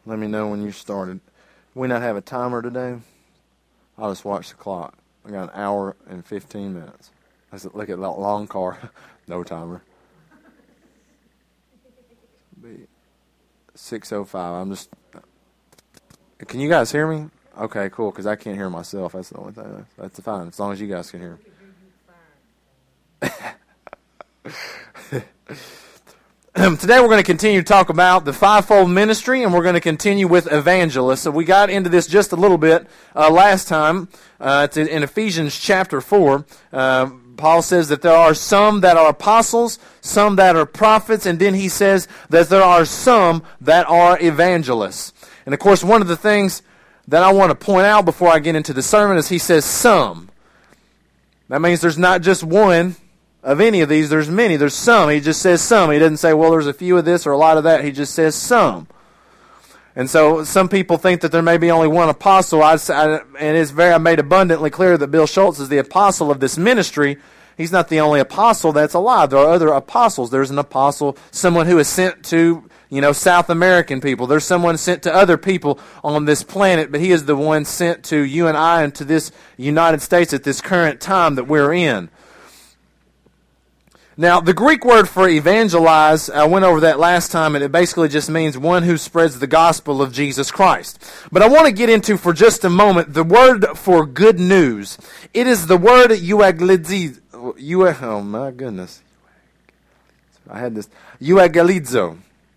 Let me know when you started. We not have a timer today? I'll just watch the clock. I got an hour and 15 minutes. Let's look at that long car. No timer. 6:05. I'm just... Can you guys hear me? Okay, cool, because I can't hear myself. That's the only thing. That's fine, as long as you guys can hear. Today we're going to continue to talk about the fivefold ministry, and we're going to continue with evangelists. So we got into this just a little bit last time. In Ephesians chapter 4, Paul says that there are some that are apostles, some that are prophets, and then he says that there are some that are evangelists. And of course, one of the things that I want to point out before I get into the sermon is he says some. That means there's not just one of any of these, there's many. There's some. He just says some. He doesn't say, well, there's a few of this or a lot of that. He just says some. And so some people think that there may be only one apostle. And it's I made abundantly clear that Bill Schultz is the apostle of this ministry. He's not the only apostle. That's a lie. There are other apostles. There's an apostle, someone who is sent to, South American people. There's someone sent to other people on this planet, but he is the one sent to you and I and to this United States at this current time that we're in. Now, the Greek word for evangelize, I went over that last time, and it basically just means one who spreads the gospel of Jesus Christ. But I want to get into, for just a moment, the word for good news. It is the word euagelizo. Oh, my goodness. I had this. Euagelizo.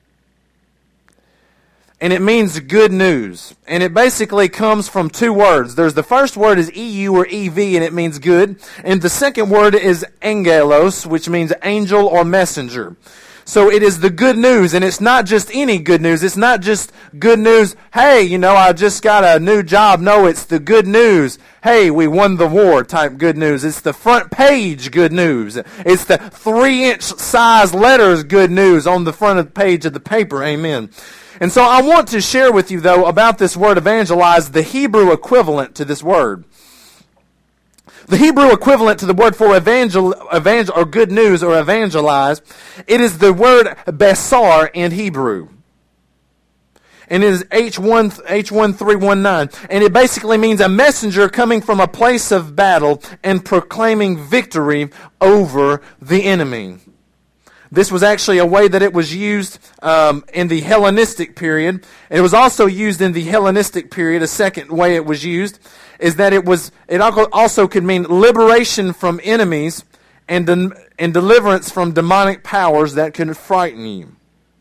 And it means good news. And it basically comes from two words. There's the first word is EU or EV, and it means good. And the second word is angelos, which means angel or messenger. So it is the good news, and it's not just any good news. It's not just good news, hey, I just got a new job. No, it's the good news. Hey, we won the war type good news. It's the front page good news. It's the 3-inch size letters good news on the front of the page of the paper. Amen. And so I want to share with you, though, about this word evangelize, the Hebrew equivalent to this word. The Hebrew equivalent to the word for evangel or good news or evangelize, it is the word besar in Hebrew. And it is H1319. And it basically means a messenger coming from a place of battle and proclaiming victory over the enemy. This was actually a way that it was used in the Hellenistic period. It was also used in the Hellenistic period. A second way it was used is that it also could mean liberation from enemies and deliverance from demonic powers that could frighten you.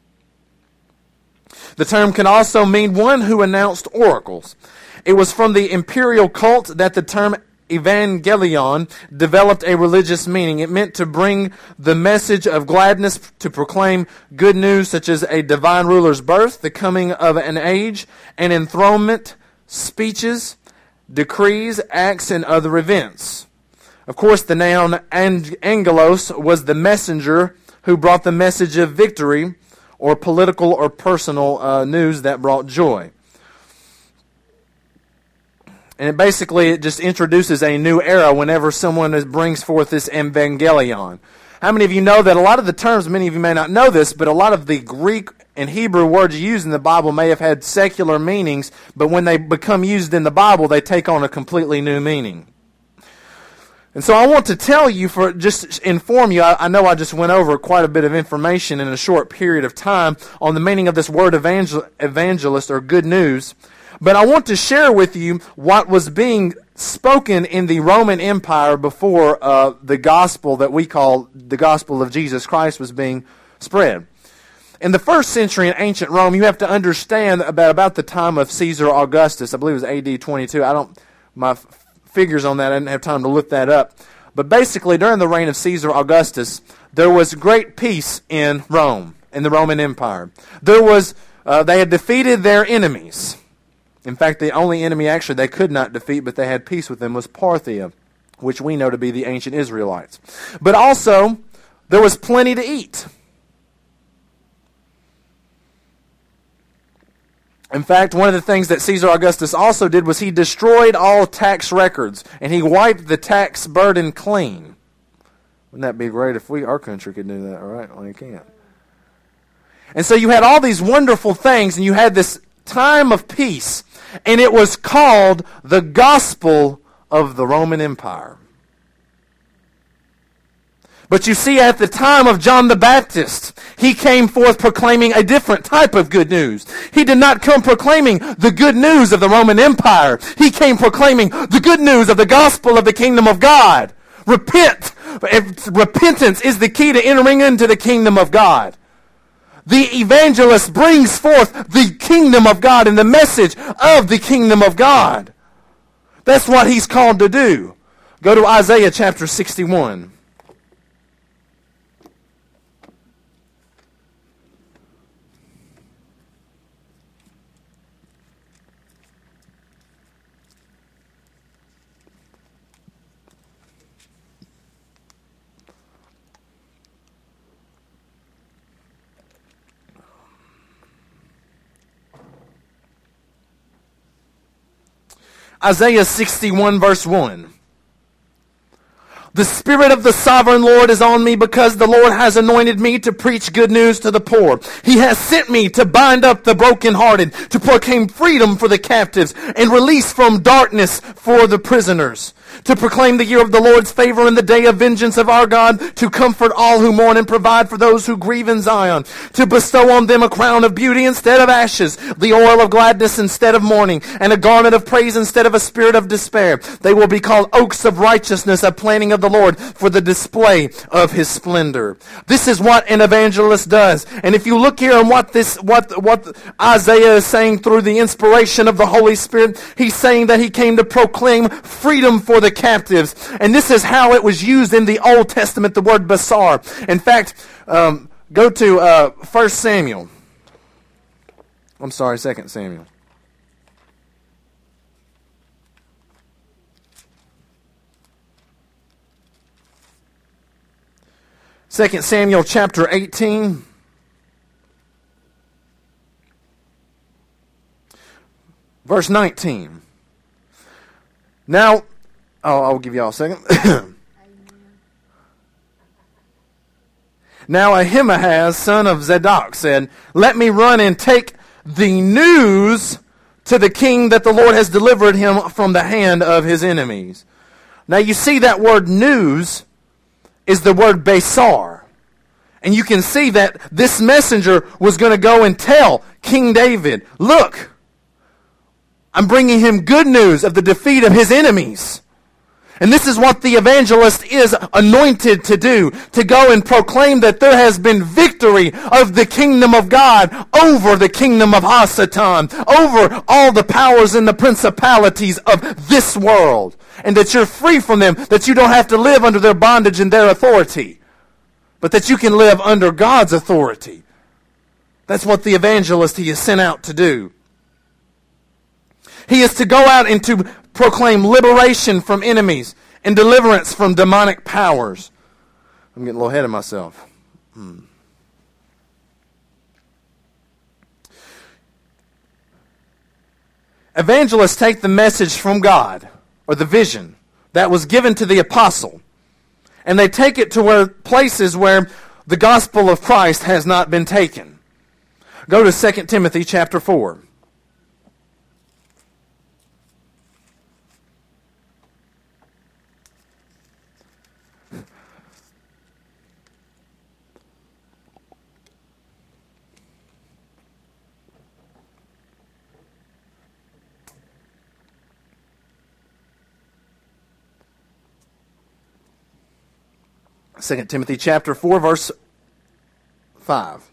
The term can also mean one who announced oracles. It was from the imperial cult that the term evangelion developed a religious meaning. It meant to bring the message of gladness, to proclaim good news such as a divine ruler's birth, the coming of an age, an enthronement, speeches, decrees, acts, and other events. Of course, the noun angelos was the messenger who brought the message of victory or political or personal news that brought joy. And it just introduces a new era whenever someone brings forth this evangelion. How many of you know that a lot of the terms, many of you may not know this, but a lot of the Greek and Hebrew words used in the Bible may have had secular meanings, but when they become used in the Bible, they take on a completely new meaning. And so I want to tell you, inform you, I know I just went over quite a bit of information in a short period of time on the meaning of this word evangelist or good news. But I want to share with you what was being spoken in the Roman Empire before the gospel that we call the gospel of Jesus Christ was being spread. In the first century in ancient Rome, you have to understand about the time of Caesar Augustus. I believe it was AD 22. My figures on that, I didn't have time to look that up. But basically, during the reign of Caesar Augustus, there was great peace in Rome, in the Roman Empire. They had defeated their enemies. In fact, the only enemy actually they could not defeat, but they had peace with them, was Parthia, which we know to be the ancient Israelites. But also, there was plenty to eat. In fact, one of the things that Caesar Augustus also did was he destroyed all tax records, and he wiped the tax burden clean. Wouldn't that be great if our country could do that, right? Well, you can't. And so you had all these wonderful things, and you had this time of peace, and it was called the gospel of the Roman Empire. But you see, at the time of John the Baptist, he came forth proclaiming a different type of good news. He did not come proclaiming the good news of the Roman Empire. He came proclaiming the good news of the gospel of the kingdom of God. Repent. Repentance is the key to entering into the kingdom of God. The evangelist brings forth the kingdom of God and the message of the kingdom of God. That's what he's called to do. Go to Isaiah chapter 61. Isaiah 61 verse 1. The Spirit of the Sovereign Lord is on me, because the Lord has anointed me to preach good news to the poor. He has sent me to bind up the brokenhearted, to proclaim freedom for the captives, and release from darkness for the prisoners, to proclaim the year of the Lord's favor and the day of vengeance of our God, to comfort all who mourn and provide for those who grieve in Zion, to bestow on them a crown of beauty instead of ashes, the oil of gladness instead of mourning, and a garment of praise instead of a spirit of despair. They will be called oaks of righteousness, a planting of the Lord, for the display of his splendor. This is what an evangelist does. And if you look here on what Isaiah is saying through the inspiration of the Holy Spirit, he's saying that he came to proclaim freedom for the captives. And this is how it was used in the Old Testament, the word basar. In fact, go to 1 Samuel. I'm sorry, 2 Samuel. Second Samuel chapter 18. Verse 19. Now, I'll give you all a second. Now Ahimaaz, son of Zadok, said, "Let me run and take the news to the king that the Lord has delivered him from the hand of his enemies." Now you see that word news is the word Besar. And you can see that this messenger was going to go and tell King David, look, I'm bringing him good news of the defeat of his enemies. And this is what the evangelist is anointed to do, to go and proclaim that there has been victory of the kingdom of God over the kingdom of Hasatan, over all the powers and the principalities of this world. And that you're free from them, that you don't have to live under their bondage and their authority, but that you can live under God's authority. That's what the evangelist he is sent out to do. He is to go out and to proclaim liberation from enemies and deliverance from demonic powers. I'm getting a little ahead of myself. Evangelists take the message from God, or the vision that was given to the apostle, and they take it to places where the gospel of Christ has not been taken. Go to 2 Timothy chapter 4. Second Timothy chapter 4, verse 5.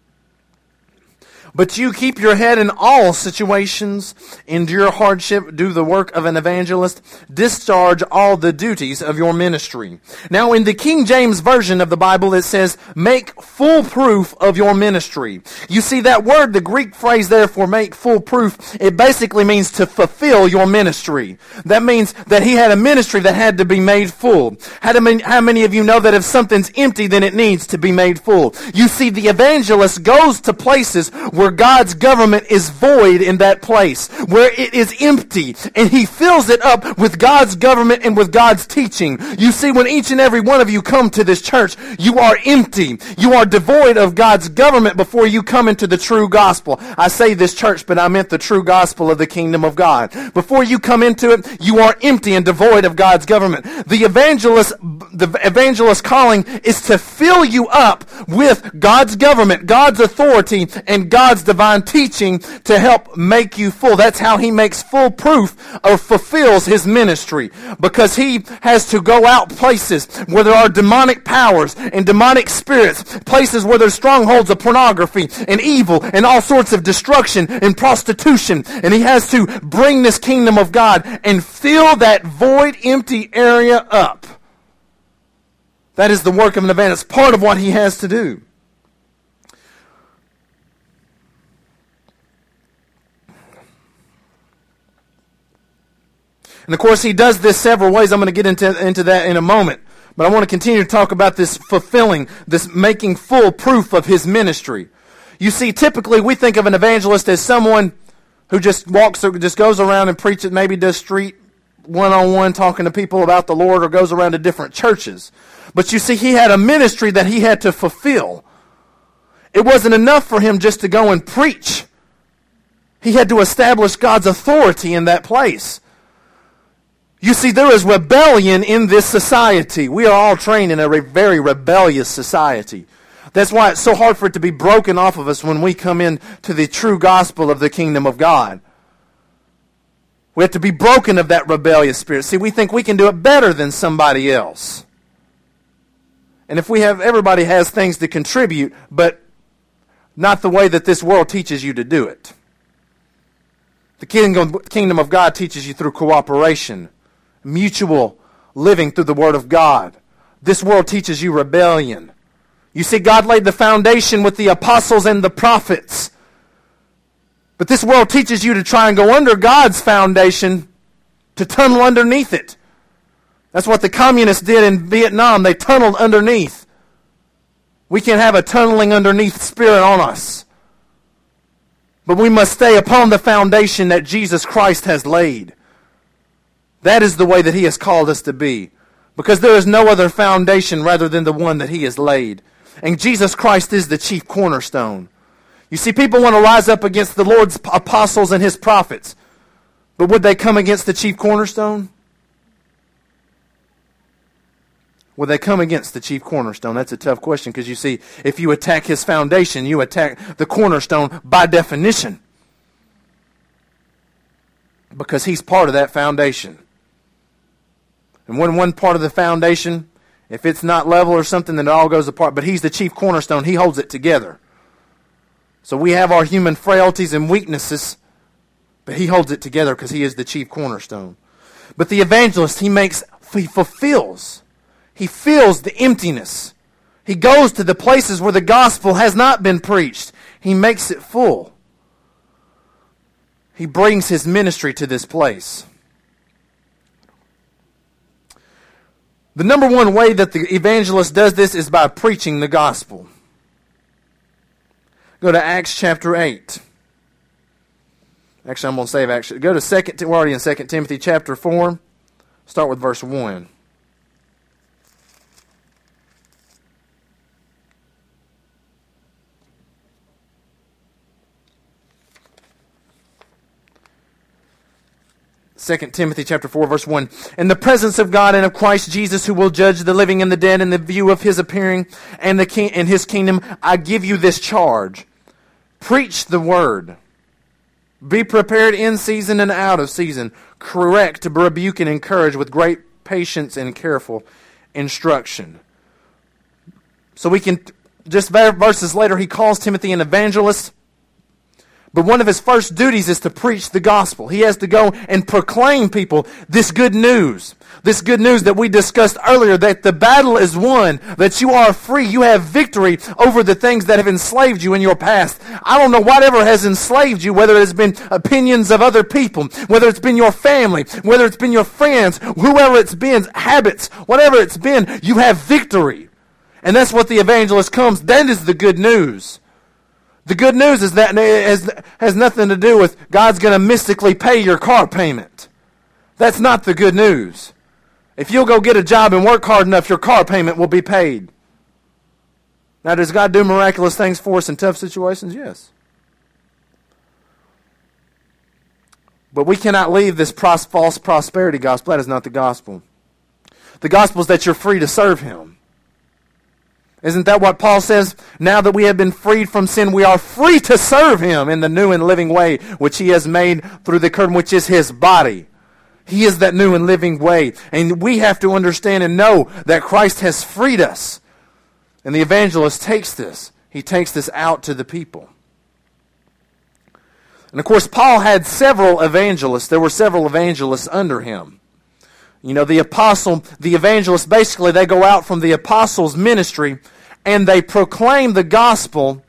But you keep your head in all situations, endure hardship, do the work of an evangelist, discharge all the duties of your ministry. Now in the King James Version of the Bible it says, make full proof of your ministry. You see that word, the Greek phrase there for make full proof, it basically means to fulfill your ministry. That means that he had a ministry that had to be made full. How many of you know that if something's empty, then it needs to be made full? You see, the evangelist goes to places where where God's government is void in that place, where it is empty, and he fills it up with God's government and with God's teaching. You see, when each and every one of you come to this church, you are empty. You are devoid of God's government before you come into the true gospel. I say this church, but I meant the true gospel of the kingdom of God. Before you come into it, you are empty and devoid of God's government. The evangelist calling is to fill you up with God's government, God's authority, and God's divine teaching to help make you full. That's how he makes full proof or fulfills his ministry, because he has to go out places where there are demonic powers and demonic spirits, places where there's strongholds of pornography and evil and all sorts of destruction and prostitution, and he has to bring this kingdom of God and fill that void, empty area up. That is the work of an evangelist, part of what he has to do. And of course, he does this several ways. I'm going to get into that in a moment. But I want to continue to talk about this fulfilling, this making full proof of his ministry. You see, typically we think of an evangelist as someone who just goes around and preaches, maybe does street one-on-one talking to people about the Lord, or goes around to different churches. But you see, he had a ministry that he had to fulfill. It wasn't enough for him just to go and preach. He had to establish God's authority in that place. You see, there is rebellion in this society. We are all trained in a very rebellious society. That's why it's so hard for it to be broken off of us when we come into the true gospel of the kingdom of God. We have to be broken of that rebellious spirit. See, we think we can do it better than somebody else. And if everybody has things to contribute, but not the way that this world teaches you to do it. The kingdom of God teaches you through cooperation, mutual living through the Word of God. This world teaches you rebellion. You see, God laid the foundation with the apostles and the prophets. But this world teaches you to try and go under God's foundation, to tunnel underneath it. That's what the communists did in Vietnam. They tunneled underneath. We can have a tunneling underneath spirit on us. But we must stay upon the foundation that Jesus Christ has laid. That is the way that he has called us to be. Because there is no other foundation rather than the one that he has laid. And Jesus Christ is the chief cornerstone. You see, people want to rise up against the Lord's apostles and his prophets. But would they come against the chief cornerstone? Would they come against the chief cornerstone? That's a tough question, because you see, if you attack his foundation, you attack the cornerstone by definition. Because he's part of that foundation. And when one part of the foundation, if it's not level or something, then it all goes apart. But he's the chief cornerstone. He holds it together. So we have our human frailties and weaknesses, but he holds it together because he is the chief cornerstone. But the evangelist, he fulfills. He fills the emptiness. He goes to the places where the gospel has not been preached. He makes it full. He brings his ministry to this place. The number one way that the evangelist does this is by preaching the gospel. Go to Acts chapter 8. Actually, I'm going to save Acts. Go to we're already in 2 Timothy chapter 4. Start with verse 1. Second Timothy chapter 4, verse 1. In the presence of God and of Christ Jesus, who will judge the living and the dead, in the view of his appearing and his kingdom, I give you this charge. Preach the word. Be prepared in season and out of season. Correct, rebuke, and encourage with great patience and careful instruction. So we can, just verses later, he calls Timothy an evangelist. But one of his first duties is to preach the gospel. He has to go and proclaim people this good news. This good news that we discussed earlier, that the battle is won, that you are free. You have victory over the things that have enslaved you in your past. I don't know whatever has enslaved you, whether it's been opinions of other people, whether it's been your family, whether it's been your friends, whoever it's been, habits, whatever it's been, you have victory. And that's what the evangelist comes. That is the good news. The good news is that it has nothing to do with God's going to mystically pay your car payment. That's not the good news. If you'll go get a job and work hard enough, your car payment will be paid. Now, does God do miraculous things for us in tough situations? Yes. But we cannot leave this false prosperity gospel. That is not the gospel. The gospel is that you're free to serve Him. Isn't that what Paul says? Now that we have been freed from sin, we are free to serve Him in the new and living way which He has made through the curtain, which is His body. He is that new and living way. And we have to understand and know that Christ has freed us. And the evangelist takes this. He takes this out to the people. And of course, Paul had several evangelists. There were several evangelists under him. You know, the apostle, the evangelist, basically they go out from the apostles' ministry and they proclaim the gospel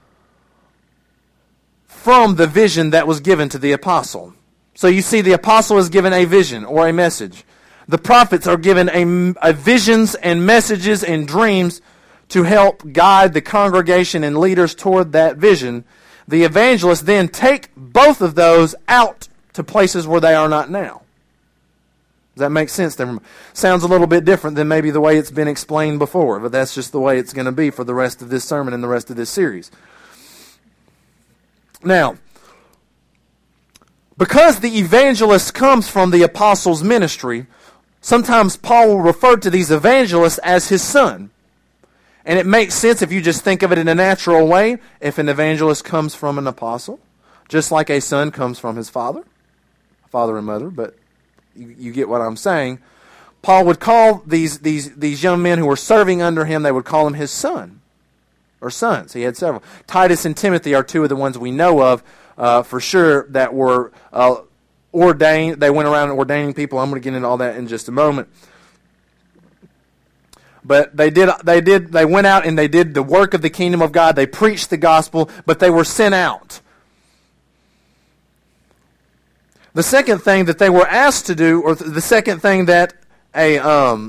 from the vision that was given to the apostle. So you see, the apostle is given a vision or a message. The prophets are given a visions and messages and dreams to help guide the congregation and leaders toward that vision. The evangelists then take both of those out to places where they are not now. Does that make sense? Sounds a little bit different than maybe the way it's been explained before, but that's just the way it's going to be for the rest of this sermon and the rest of this series. Now, because the evangelist comes from the apostles' ministry, sometimes Paul will refer to these evangelists as his son. And it makes sense if you just think of it in a natural way. If an evangelist comes from an apostle, just like a son comes from his father and mother, but you get what I'm saying. Paul would call these young men who were serving under him, they would call him his son or sons. He had several. Titus and Timothy are two of the ones we know of for sure that were ordained. They went around ordaining people. I'm going to get into all that in just a moment. But they went out and they did the work of the kingdom of God. They preached the gospel, but they were sent out. The second thing that they were asked to do, or the second thing that that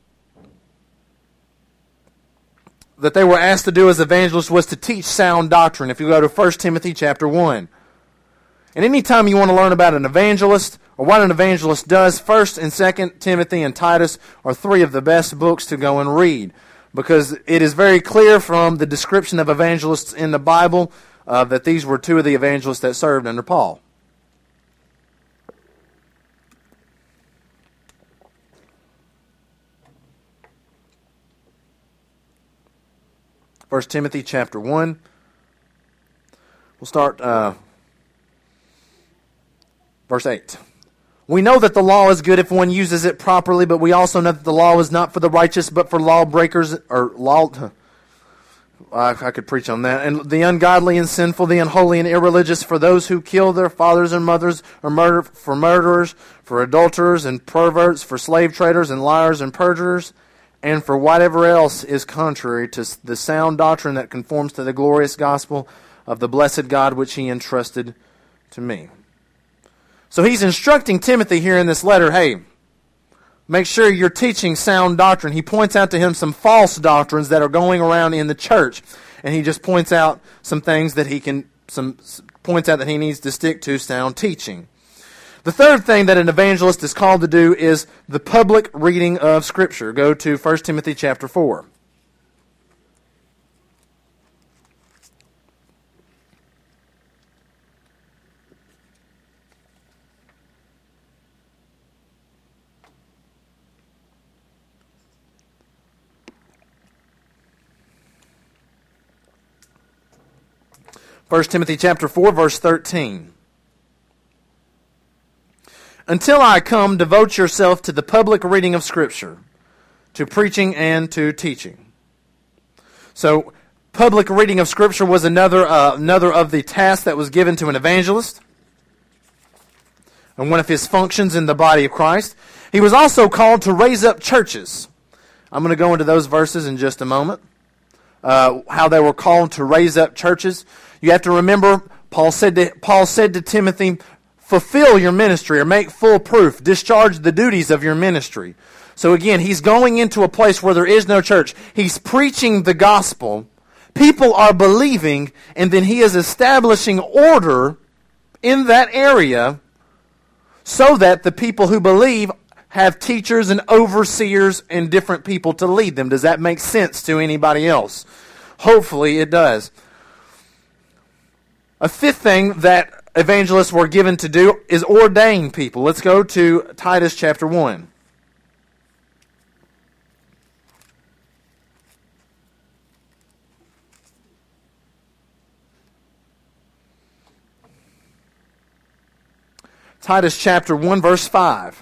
they were asked to do as evangelists was to teach sound doctrine. If you go to 1 Timothy chapter 1. And anytime you want to learn about an evangelist or what an evangelist does, 1 and 2 Timothy and Titus are three of the best books to go and read. Because it is very clear from the description of evangelists in the Bible that these were two of the evangelists that served under Paul. 1 Timothy chapter 1. We'll start verse 8. We know that the law is good if one uses it properly, but we also know that the law is not for the righteous, but for lawbreakers, I could preach on that. And the ungodly and sinful, the unholy and irreligious, for those who kill their fathers and mothers, or for murderers, for adulterers and perverts, for slave traders and liars and perjurers, and for whatever else is contrary to the sound doctrine that conforms to the glorious gospel of the blessed God which He entrusted to me. So he's instructing Timothy here in this letter, hey, make sure you're teaching sound doctrine. He points out to him some false doctrines that are going around in the church, and he just points out some things that points out that he needs to stick to sound teaching. The third thing that an evangelist is called to do is the public reading of Scripture. Go to 1 Timothy chapter 4. First Timothy chapter 4, verse 13. Until I come, devote yourself to the public reading of Scripture, to preaching and to teaching. So, public reading of Scripture was another of the tasks that was given to an evangelist, and one of his functions in the body of Christ. He was also called to raise up churches. I'm going to go into those verses in just a moment. How they were called to raise up churches. You have to remember, Paul said to Timothy, fulfill your ministry or make full proof. Discharge the duties of your ministry. So again, he's going into a place where there is no church. He's preaching the gospel. People are believing, and then he is establishing order in that area so that the people who believe have teachers and overseers and different people to lead them. Does that make sense to anybody else? Hopefully it does. A fifth thing that evangelists were given to do is ordain people. Let's go to Titus chapter 1. Titus chapter 1, verse 5.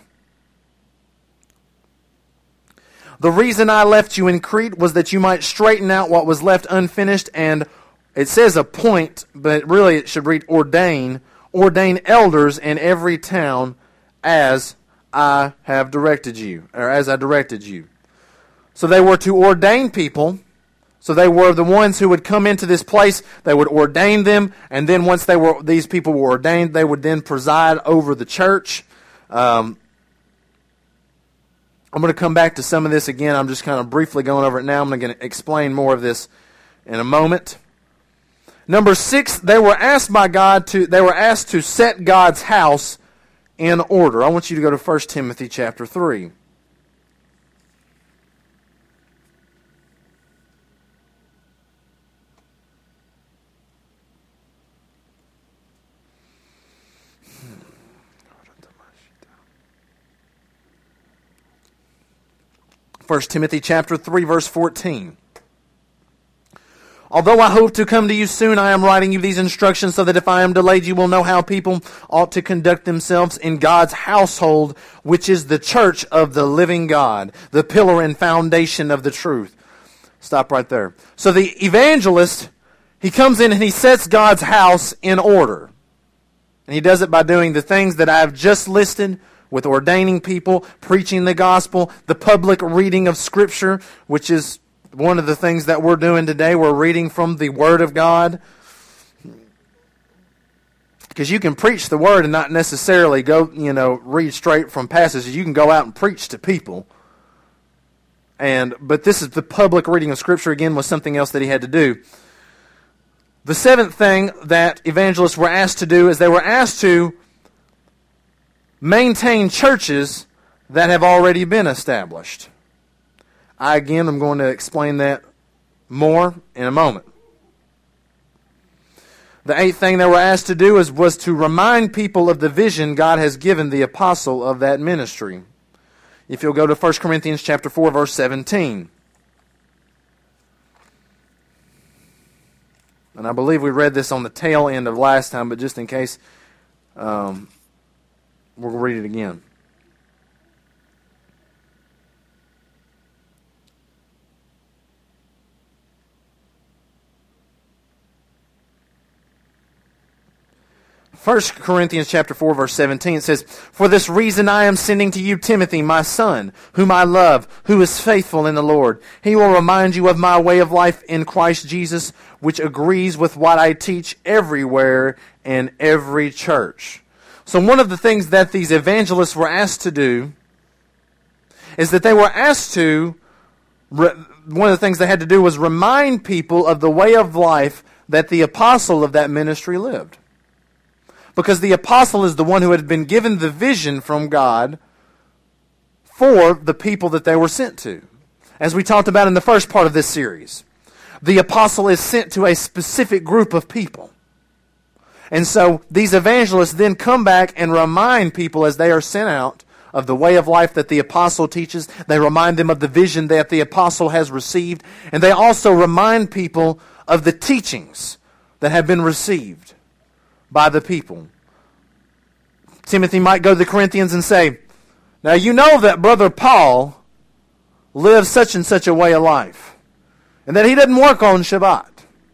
The reason I left you in Crete was that you might straighten out what was left unfinished, and it says appoint, but really it should read ordain elders in every town as I have directed you, or as I directed you. So they were to ordain people. So they were the ones who would come into this place. They would ordain them, and then once these people were ordained, they would then preside over the church. I'm going to come back to some of this again. I'm just kind of briefly going over it now. I'm going to explain more of this in a moment. Number 6, they were asked to set God's house in order. I want you to go to 1 Timothy chapter 3. First Timothy chapter 3, verse 14. Although I hope to come to you soon, I am writing you these instructions so that if I am delayed, you will know how people ought to conduct themselves in God's household, which is the church of the living God, the pillar and foundation of the truth. Stop right there. So the evangelist, he comes in and he sets God's house in order. And he does it by doing the things that I have just listed, with ordaining people, preaching the gospel, the public reading of Scripture, which is one of the things that we're doing today. We're reading from the Word of God. Because you can preach the Word and not necessarily go, read straight from passages. You can go out and preach to people. But this is the public reading of Scripture, again, was something else that he had to do. The seventh thing that evangelists were asked to do is they were asked to maintain churches that have already been established. I'm going to explain that more in a moment. The eighth thing they were asked to do was to remind people of the vision God has given the apostle of that ministry. If you'll go to 1 Corinthians chapter 4, verse 17. And I believe we read this on the tail end of last time, but just in case, we'll read it again. First Corinthians chapter 4, verse 17, it says, For this reason I am sending to you Timothy, my son, whom I love, who is faithful in the Lord. He will remind you of my way of life in Christ Jesus, which agrees with what I teach everywhere in every church. So one of the things that these evangelists were asked to do is that they were asked to, one of the things they had to do was remind people of the way of life that the apostle of that ministry lived. Because the apostle is the one who had been given the vision from God for the people that they were sent to. As we talked about in the first part of this series, the apostle is sent to a specific group of people. And so these evangelists then come back and remind people as they are sent out of the way of life that the apostle teaches. They remind them of the vision that the apostle has received. And they also remind people of the teachings that have been received by the people. Timothy might go to the Corinthians and say, now you know that brother Paul lives such and such a way of life, and that he doesn't work on Shabbat.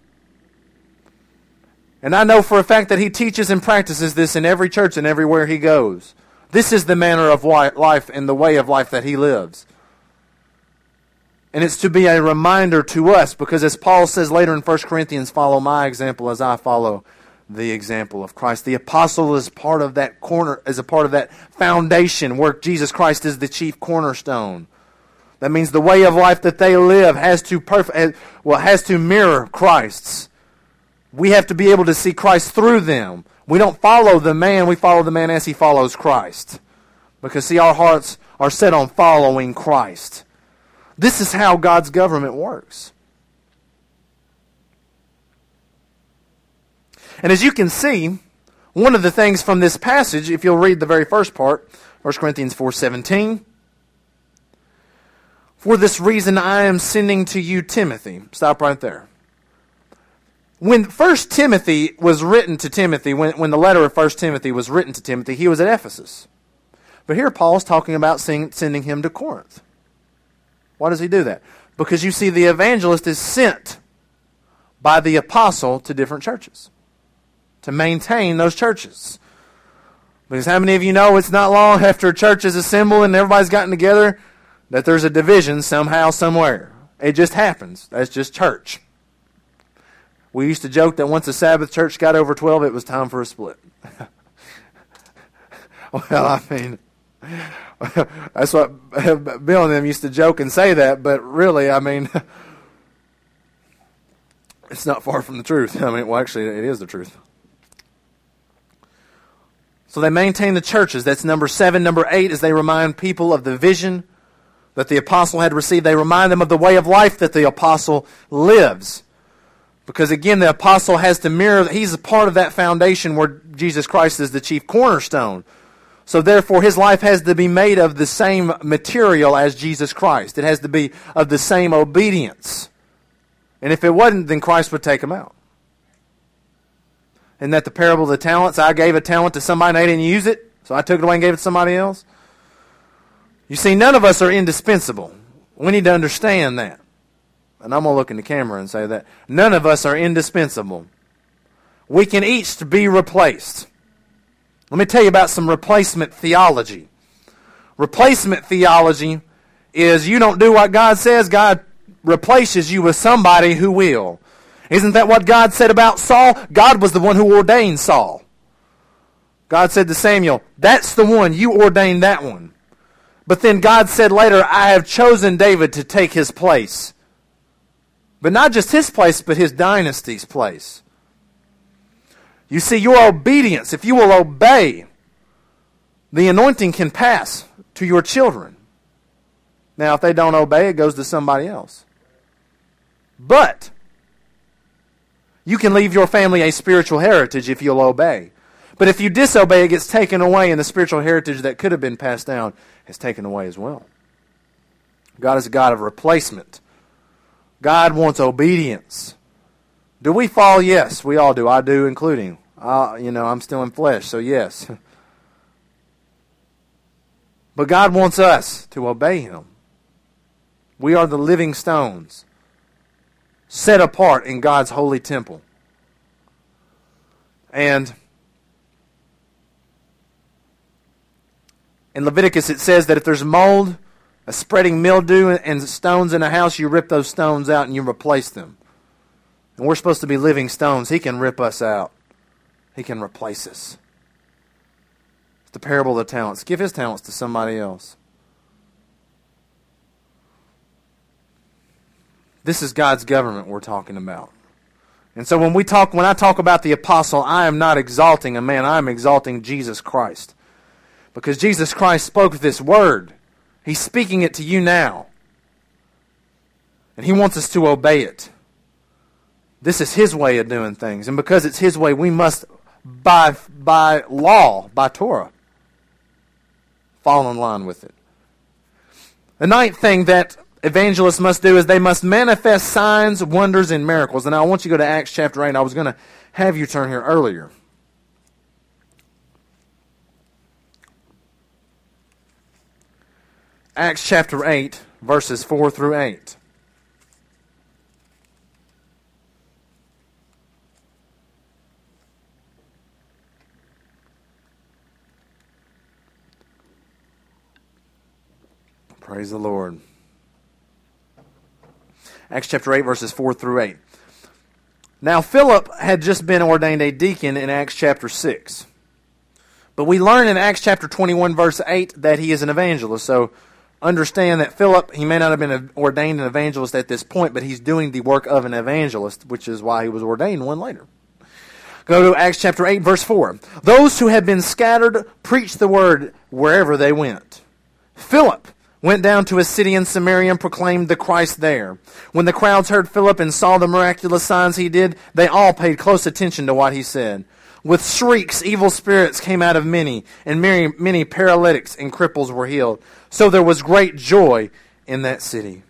And I know for a fact that he teaches and practices this in every church and everywhere he goes. This is the manner of life and the way of life that he lives. And it's to be a reminder to us, because as Paul says later in 1 Corinthians, follow my example as I follow the example of Christ. The apostle is part of that a part of that foundation where Jesus Christ is the chief cornerstone. That means the way of life that they live has to mirror Christ's. We have to be able to see Christ through them. We don't follow the man, we follow the man as he follows Christ. Because, see, our hearts are set on following Christ. This is how God's government works. And as you can see, one of the things from this passage, if you'll read the very first part, 1 Corinthians 4:17, for this reason I am sending to you Timothy. Stop right there. When 1 Timothy was written to Timothy, when the letter of 1 Timothy was written to Timothy, he was at Ephesus. But here Paul's talking about sending him to Corinth. Why does he do that? Because you see, the evangelist is sent by the apostle to different churches to maintain those churches. Because how many of you know it's not long after a church is assembled and everybody's gotten together that there's a division somehow, somewhere? It just happens. That's just church. We used to joke that once a Sabbath church got over 12, it was time for a split. Well, I mean, that's what Bill and them used to joke and say that, but really, I mean, it's not far from the truth. I mean, well, actually, it is the truth. So they maintain the churches. That's number 7. Number 8 is they remind people of the vision that the apostle had received. They remind them of the way of life that the apostle lives. Because again, the apostle has to mirror, he's a part of that foundation where Jesus Christ is the chief cornerstone. So therefore, his life has to be made of the same material as Jesus Christ. It has to be of the same obedience. And if it wasn't, then Christ would take him out. Isn't that the parable of the talents? I gave a talent to somebody and they didn't use it, so I took it away and gave it to somebody else. You see, none of us are indispensable. We need to understand that. And I'm going to look in the camera and say that. None of us are indispensable. We can each be replaced. Let me tell you about some replacement theology. Replacement theology is you don't do what God says, God replaces you with somebody who will. Isn't that what God said about Saul? God was the one who ordained Saul. God said to Samuel, that's the one, you ordained that one. But then God said later, I have chosen David to take his place. But not just his place, but his dynasty's place. You see, your obedience, if you will obey, the anointing can pass to your children. Now, if they don't obey, it goes to somebody else. But you can leave your family a spiritual heritage if you'll obey. But if you disobey, it gets taken away, and the spiritual heritage that could have been passed down is taken away as well. God is a God of replacement. God wants obedience. Do we fall? Yes, we all do. I do, including. I'm still in flesh, so yes. But God wants us to obey Him. We are the living stones, set apart in God's holy temple. And in Leviticus it says that if there's mold, a spreading mildew, and stones in a house, you rip those stones out and you replace them. And we're supposed to be living stones. He can rip us out. He can replace us. It's the parable of the talents. Give his talents to somebody else. This is God's government we're talking about. And so when I talk about the apostle, I am not exalting a man. I am exalting Jesus Christ. Because Jesus Christ spoke this word. He's speaking it to you now. And He wants us to obey it. This is His way of doing things. And because it's His way, we must, by law, by Torah, fall in line with it. The ninth thing that evangelists must do is they must manifest signs, wonders, and miracles. And I want you to go to Acts chapter 8. I was going to have you turn here earlier. Acts chapter 8, verses 4 through 8. Praise the Lord. Acts chapter 8, verses 4 through 8. Now Philip had just been ordained a deacon in Acts chapter 6. But we learn in Acts chapter 21, verse 8, that he is an evangelist. So understand that Philip, he may not have been ordained an evangelist at this point, but he's doing the work of an evangelist, which is why he was ordained one later. Go to Acts chapter 8, verse 4. Those who had been scattered preached the word wherever they went. Philip went down to a city in Samaria and proclaimed the Christ there. When the crowds heard Philip and saw the miraculous signs he did, they all paid close attention to what he said. With shrieks, evil spirits came out of many, and many paralytics and cripples were healed. So there was great joy in that city.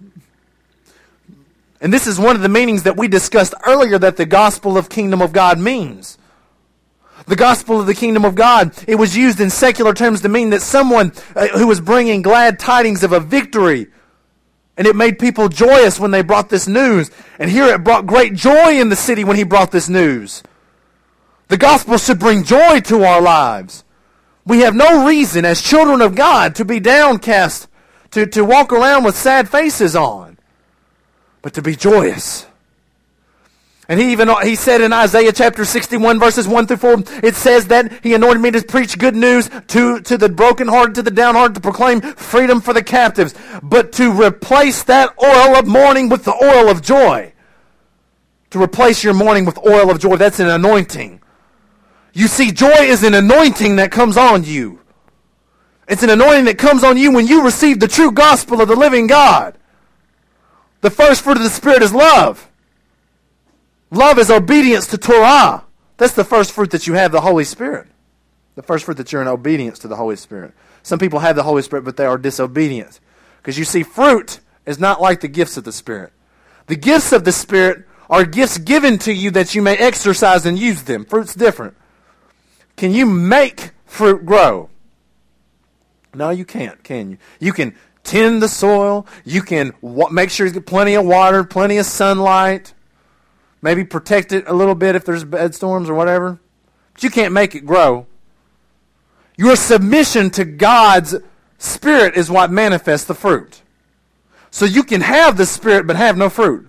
And this is one of the meanings that we discussed earlier that the gospel of kingdom of God means. The gospel of the kingdom of God, it was used in secular terms to mean that someone who was bringing glad tidings of a victory. And it made people joyous when they brought this news. And here it brought great joy in the city when he brought this news. The gospel should bring joy to our lives. We have no reason as children of God to be downcast, to walk around with sad faces on, but to be joyous. And he said in Isaiah chapter 61 verses 1 through 4, it says that he anointed me to preach good news to the brokenhearted, to the downhearted, to proclaim freedom for the captives, but to replace that oil of mourning with the oil of joy. To replace your mourning with oil of joy, that's an anointing. You see, joy is an anointing that comes on you. It's an anointing that comes on you when you receive the true gospel of the living God. The first fruit of the Spirit is love. Love is obedience to Torah. That's the first fruit that you have, the Holy Spirit. The first fruit that you're in obedience to the Holy Spirit. Some people have the Holy Spirit, but they are disobedient. Because you see, fruit is not like the gifts of the Spirit. The gifts of the Spirit are gifts given to you that you may exercise and use them. Fruit's different. Can you make fruit grow? No, you can't, can you? You can tend the soil. You can make sure you get plenty of water, plenty of sunlight. Maybe protect it a little bit if there's bad storms or whatever. But you can't make it grow. Your submission to God's Spirit is what manifests the fruit. So you can have the Spirit but have no fruit.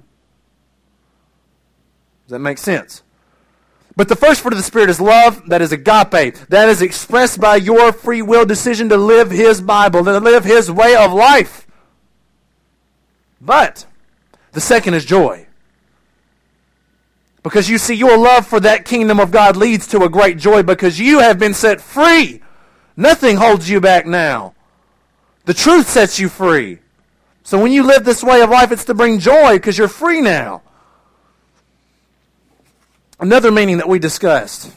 Does that make sense? But the first fruit of the Spirit is love. That is agape. That is expressed by your free will decision to live His Bible, to live His way of life. But the second is joy. Because you see, your love for that kingdom of God leads to a great joy because you have been set free. Nothing holds you back now. The truth sets you free. So when you live this way of life, it's to bring joy because you're free now. Another meaning that we discussed.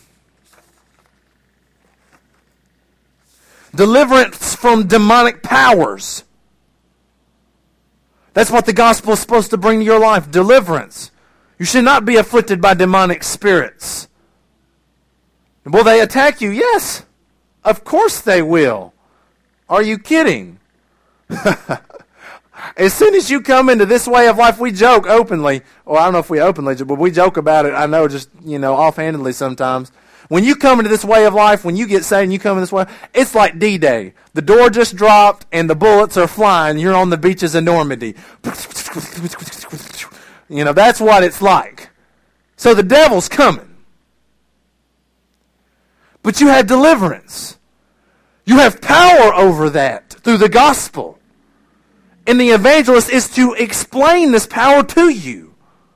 Deliverance from demonic powers. That's what the gospel is supposed to bring to your life. Deliverance. You should not be afflicted by demonic spirits. Will they attack you? Yes. Of course they will. Are you kidding? As soon as you come into this way of life, we joke openly. Well, I don't know if we openly, but we joke about it. I know, just, offhandedly sometimes. When you come into this way of life, when you get saved and you come in this way, it's like D-Day. The door just dropped and the bullets are flying. You're on the beaches of Normandy. That's what it's like. So the devil's coming. But you have deliverance. You have power over that through the gospel. And the evangelist is to explain this power to you.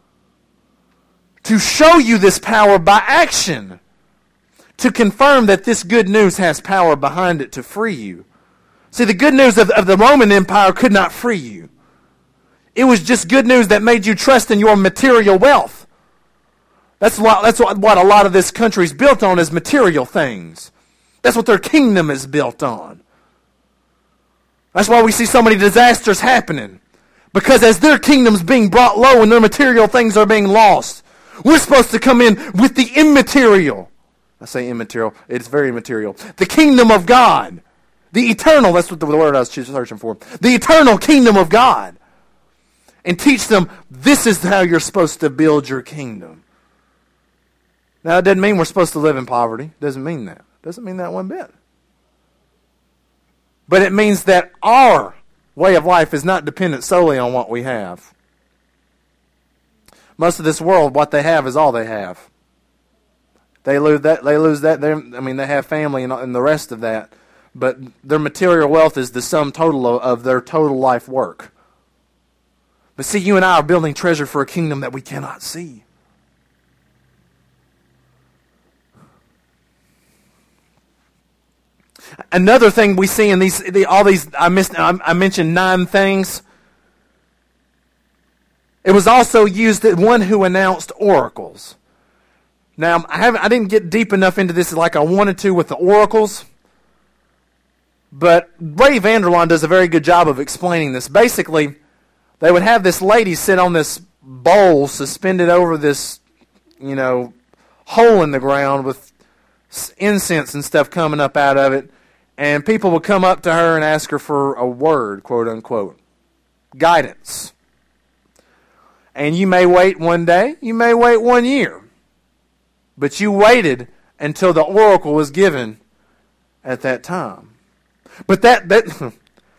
To show you this power by action. To confirm that this good news has power behind it to free you. See, the good news of the Roman Empire could not free you. It was just good news that made you trust in your material wealth. That's what a lot of this country is built on, is material things. That's what their kingdom is built on. That's why we see so many disasters happening. Because as their kingdom's being brought low and their material things are being lost, we're supposed to come in with the immaterial. I say immaterial. It's very immaterial. The kingdom of God. The eternal, that's what the word I was searching for. The eternal kingdom of God. And teach them, this is how you're supposed to build your kingdom. Now, it doesn't mean we're supposed to live in poverty. It doesn't mean that. It doesn't mean that one bit. But it means that our way of life is not dependent solely on what we have. Most of this world, what they have is all they have. They lose that. They have family and the rest of that. but their material wealth is the sum total of their total life work. But see, you and I are building treasure for a kingdom that we cannot see. Another thing we see in I mentioned 9 things. It was also used as one who announced oracles. Now, I didn't get deep enough into this like I wanted to with the oracles, but Ray Vander Laan does a very good job of explaining this. Basically, they would have this lady sit on this bowl suspended over this, hole in the ground with incense and stuff coming up out of it, and people would come up to her and ask her for a word, quote unquote, guidance. And you may wait one day, you may wait 1 year, but you waited until the oracle was given at that time. But that's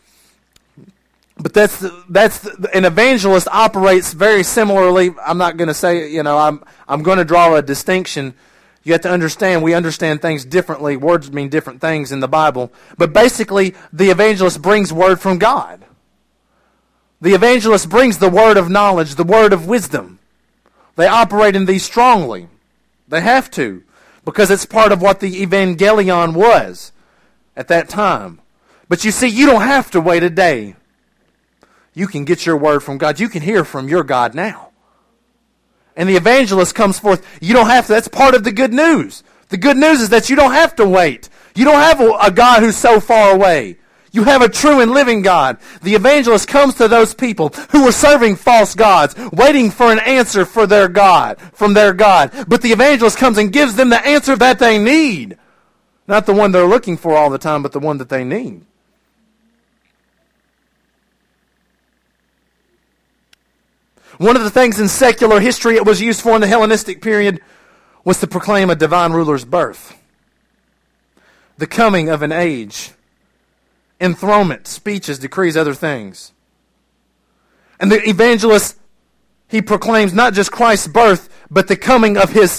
an evangelist operates very similarly. I'm not going to say, I'm going to draw a distinction. You have to understand, we understand things differently. Words mean different things in the Bible. But basically, the evangelist brings word from God. The evangelist brings the word of knowledge, the word of wisdom. They operate in these strongly. They have to, because it's part of what the evangelion was at that time. But you see, you don't have to wait a day. You can get your word from God. You can hear from your God now. And the evangelist comes forth. You don't have to. That's part of the good news. The good news is that you don't have to wait. You don't have a God who's so far away. You have a true and living God. The evangelist comes to those people who were serving false gods, waiting for an answer for their God, from their God. But the evangelist comes and gives them the answer that they need. Not the one they're looking for all the time, but the one that they need. One of the things in secular history it was used for in the Hellenistic period was to proclaim a divine ruler's birth, the coming of an age, enthronement, speeches, decrees, other things. And the evangelist, he proclaims not just Christ's birth, but the coming of his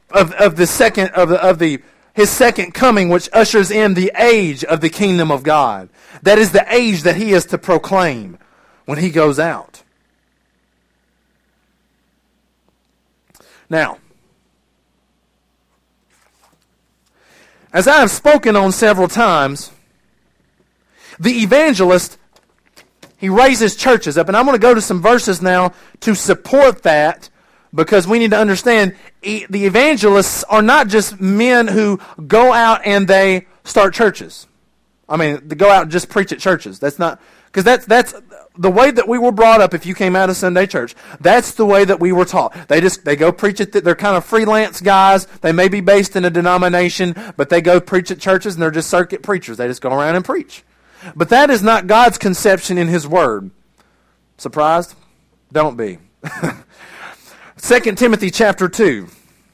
second coming, which ushers in the age of the kingdom of God. That is the age that he is to proclaim when he goes out. Now, as I have spoken on several times, the evangelist, he raises churches up. And I'm going to go to some verses now to support that, because we need to understand the evangelists are not just men who go out and they start churches. I mean, they go out and just preach at churches. That's not, because that's the way that we were brought up. If you came out of Sunday church, that's the way that we were taught. They go preach at, they're kind of freelance guys. They may be based in a denomination, but they go preach at churches and they're just circuit preachers. They just go around and preach. But that is not God's conception in His Word. Surprised? Don't be. 2 Timothy chapter 2.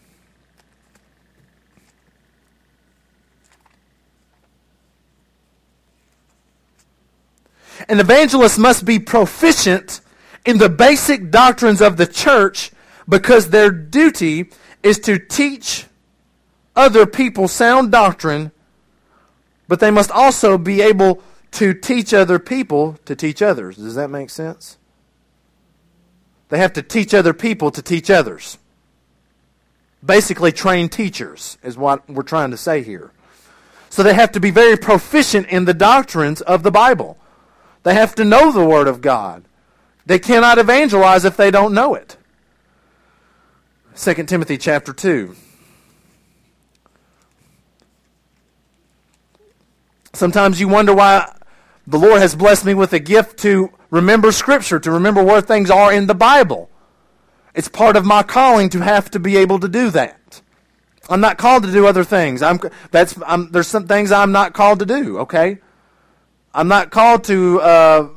An evangelist must be proficient in the basic doctrines of the church, because their duty is to teach other people sound doctrine, but they must also be able to teach other people to teach others. Does that make sense? They have to teach other people to teach others. Basically, trained teachers is what we're trying to say here. So they have to be very proficient in the doctrines of the Bible. They have to know the Word of God. They cannot evangelize if they don't know it. 2 Timothy chapter 2. Sometimes you wonder why the Lord has blessed me with a gift to remember Scripture, to remember where things are in the Bible. It's part of my calling to have to be able to do that. I'm not called to do other things. There's some things I'm not called to do, okay? I'm not called to,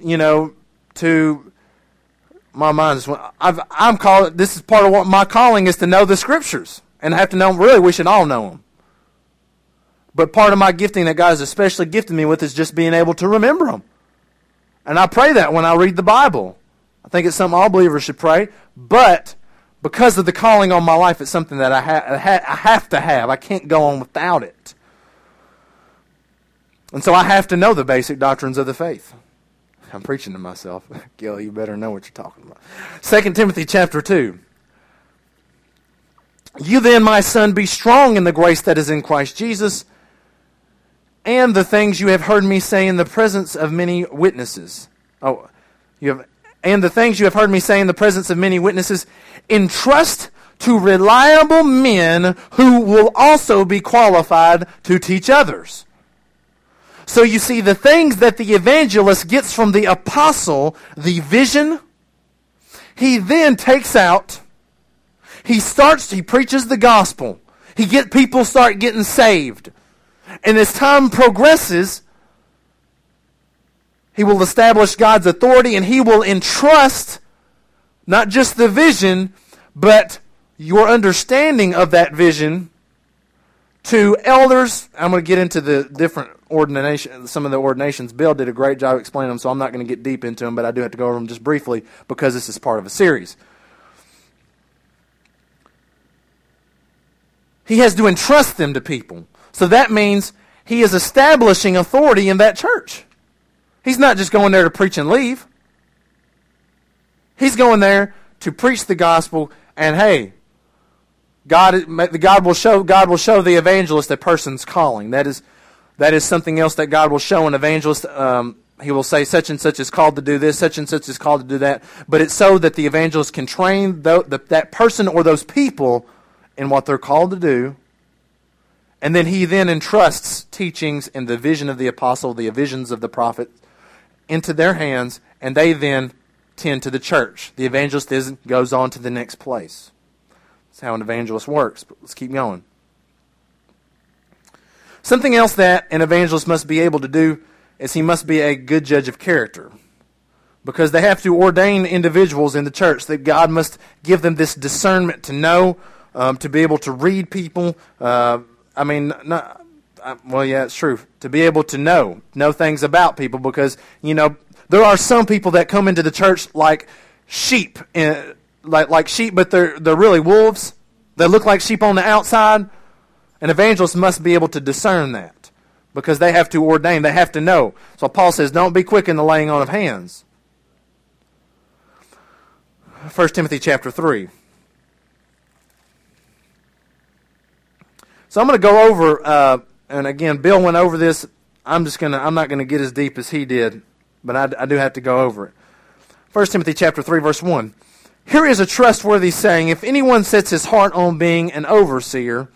my mind just went, I'm called, this is part of what my calling is, to know the Scriptures. And I have to know them. Really, we should all know them. But part of my gifting that God has especially gifted me with is just being able to remember them. And I pray that when I read the Bible. I think it's something all believers should pray. But because of the calling on my life, it's something that I have to have. I can't go on without it. And so I have to know the basic doctrines of the faith. I'm preaching to myself. Gil, you better know what you're talking about. 2 Timothy chapter 2. You then, my son, be strong in the grace that is in Christ Jesus, and the things you have heard me say in the presence of many witnesses. And the things you have heard me say in the presence of many witnesses, entrust to reliable men who will also be qualified to teach others. So you see, the things that the evangelist gets from the apostle, the vision, he then takes out. He preaches the gospel. People start getting saved. And as time progresses, he will establish God's authority, and he will entrust not just the vision, but your understanding of that vision to elders. I'm going to get into the different ordination, some of the ordinations. Bill did a great job explaining them, so I'm not going to get deep into them, but I do have to go over them just briefly because this is part of a series. He has to entrust them to people. So that means he is establishing authority in that church. He's not just going there to preach and leave. He's going there to preach the gospel, and hey, God will show the evangelist a person's calling. That is something else that God will show an evangelist. He will say such and such is called to do this, such and such is called to do that. But it's so that the evangelist can train that person or those people in what they're called to do. And then he then entrusts teachings and the vision of the apostle, the visions of the prophet, into their hands, and they then tend to the church. The evangelist goes on to the next place. That's how an evangelist works. But let's keep going. Something else that an evangelist must be able to do is he must be a good judge of character. Because they have to ordain individuals in the church, that God must give them this discernment to know, to be able to read people. It's true. To be able to know things about people, because, there are some people that come into the church like sheep, like sheep, but they're really wolves. They look like sheep on the outside. An evangelist must be able to discern that, because they have to ordain, they have to know. So Paul says, don't be quick in the laying on of hands. 1 Timothy chapter 3. So I'm going to go over, and again, Bill went over this. I'm not going to get as deep as he did, but I do have to go over it. 1 Timothy chapter 3, verse 1. Here is a trustworthy saying: if anyone sets his heart on being an overseer,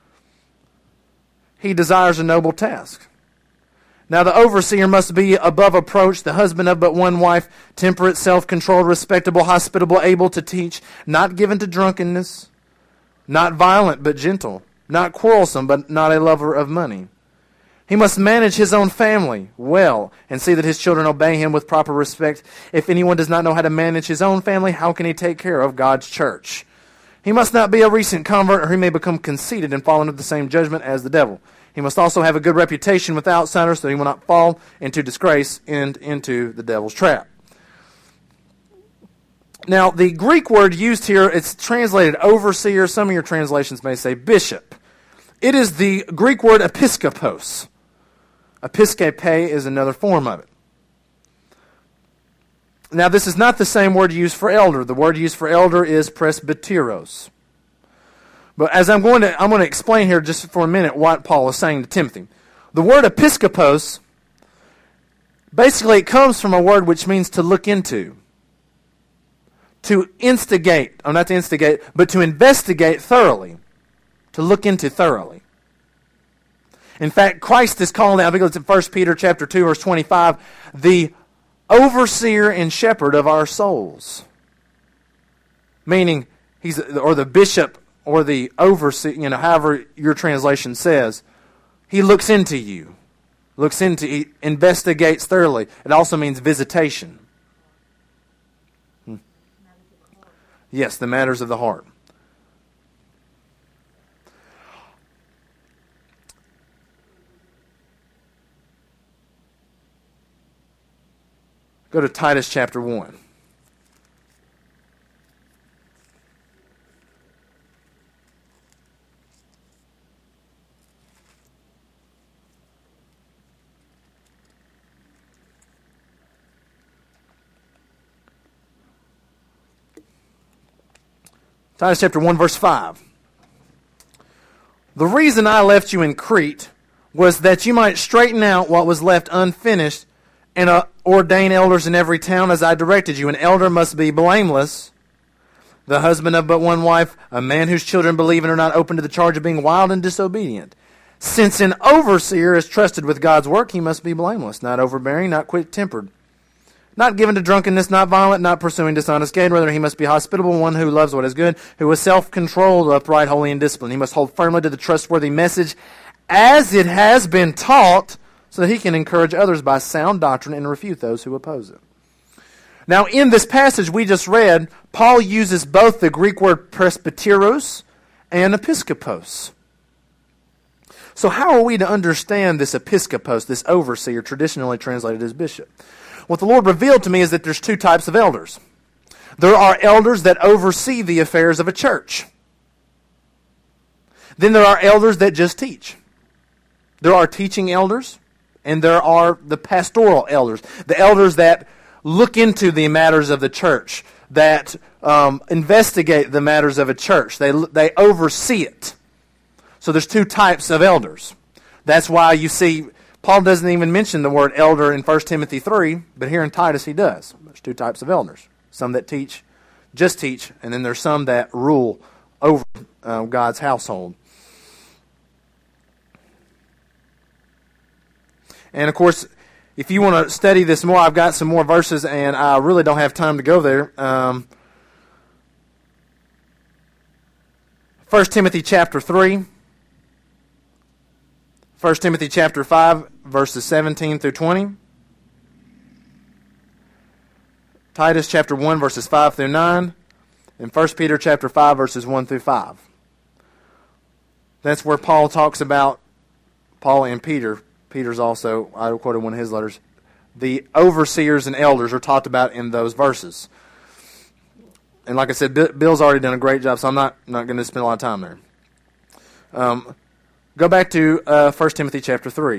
he desires a noble task. Now the overseer must be above reproach, the husband of but one wife, temperate, self-controlled, respectable, hospitable, able to teach, not given to drunkenness, not violent but gentle, not quarrelsome but not a lover of money. He must manage his own family well and see that his children obey him with proper respect. If anyone does not know how to manage his own family, how can he take care of God's church? He must not be a recent convert, or he may become conceited and fall under the same judgment as the devil. He must also have a good reputation with outsiders, so he will not fall into disgrace and into the devil's trap. Now, the Greek word used here, it's translated overseer. Some of your translations may say bishop. It is the Greek word episkopos. Episkope is another form of it. Now, this is not the same word used for elder. The word used for elder is presbyteros. But as I'm going to explain here just for a minute what Paul is saying to Timothy. The word episkopos, basically it comes from a word which means to look into. To instigate, or not to instigate, but to investigate thoroughly. To look into thoroughly. In fact, Christ is calling out, I think it's in 1 Peter chapter 2, verse 25, the overseer and shepherd of our souls. Meaning, or the bishop, or the overseer, however your translation says, he looks into you. He investigates thoroughly. It also means visitation. Yes, the matters of the heart. Go to Titus chapter 1. Titus chapter 1, verse 5. The reason I left you in Crete was that you might straighten out what was left unfinished and ordain elders in every town as I directed you. An elder must be blameless, the husband of but one wife, a man whose children believe and are not open to the charge of being wild and disobedient. Since an overseer is trusted with God's work, he must be blameless, not overbearing, not quick-tempered, not given to drunkenness, not violent, not pursuing dishonest gain. Rather, he must be hospitable, one who loves what is good, who is self-controlled, upright, holy, and disciplined. He must hold firmly to the trustworthy message as it has been taught, so that he can encourage others by sound doctrine and refute those who oppose it. Now, in this passage we just read, Paul uses both the Greek word presbyteros and episkopos. So how are we to understand this episkopos, this overseer, traditionally translated as bishop? What the Lord revealed to me is that there's two types of elders. There are elders that oversee the affairs of a church. Then there are elders that just teach. There are teaching elders, and there are the pastoral elders, the elders that look into the matters of the church, that investigate the matters of a church. They oversee it. So there's two types of elders. That's why you see Paul doesn't even mention the word elder in 1 Timothy 3, but here in Titus he does. There's two types of elders. Some that teach, just teach, and then there's some that rule over God's household. And of course, if you want to study this more, I've got some more verses, and I really don't have time to go there. 1 Timothy chapter 3. 1 Timothy chapter 5, verses 17 through 20. Titus chapter 1, verses 5 through 9. And 1 Peter chapter 5, verses 1 through 5. That's where Paul talks about, Paul and Peter. Peter's also, I quoted one of his letters. The overseers and elders are talked about in those verses. And like I said, Bill's already done a great job, so I'm not going to spend a lot of time there. Go back to 1 Timothy chapter 3.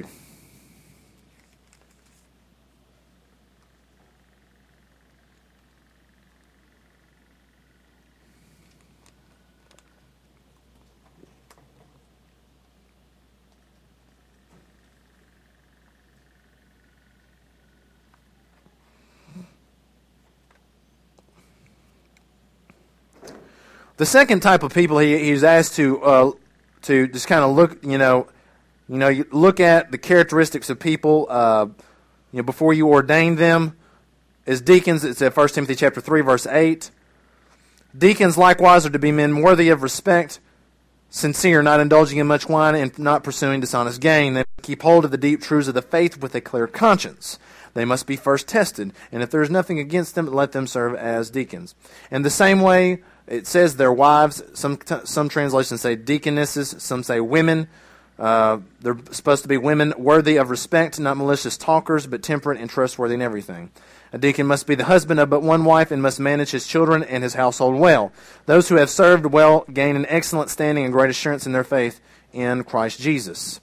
The second type of people he's asked to just kind of look, you look at the characteristics of people, before you ordain them. As deacons, it's at 1 Timothy chapter 3, verse 8. Deacons likewise are to be men worthy of respect, sincere, not indulging in much wine, and not pursuing dishonest gain. They keep hold of the deep truths of the faith with a clear conscience. They must be first tested, and if there is nothing against them, let them serve as deacons. In the same way, it says their wives. Some translations say deaconesses. Some say women. They're supposed to be women worthy of respect, not malicious talkers, but temperate and trustworthy in everything. A deacon must be the husband of but one wife and must manage his children and his household well. Those who have served well gain an excellent standing and great assurance in their faith in Christ Jesus.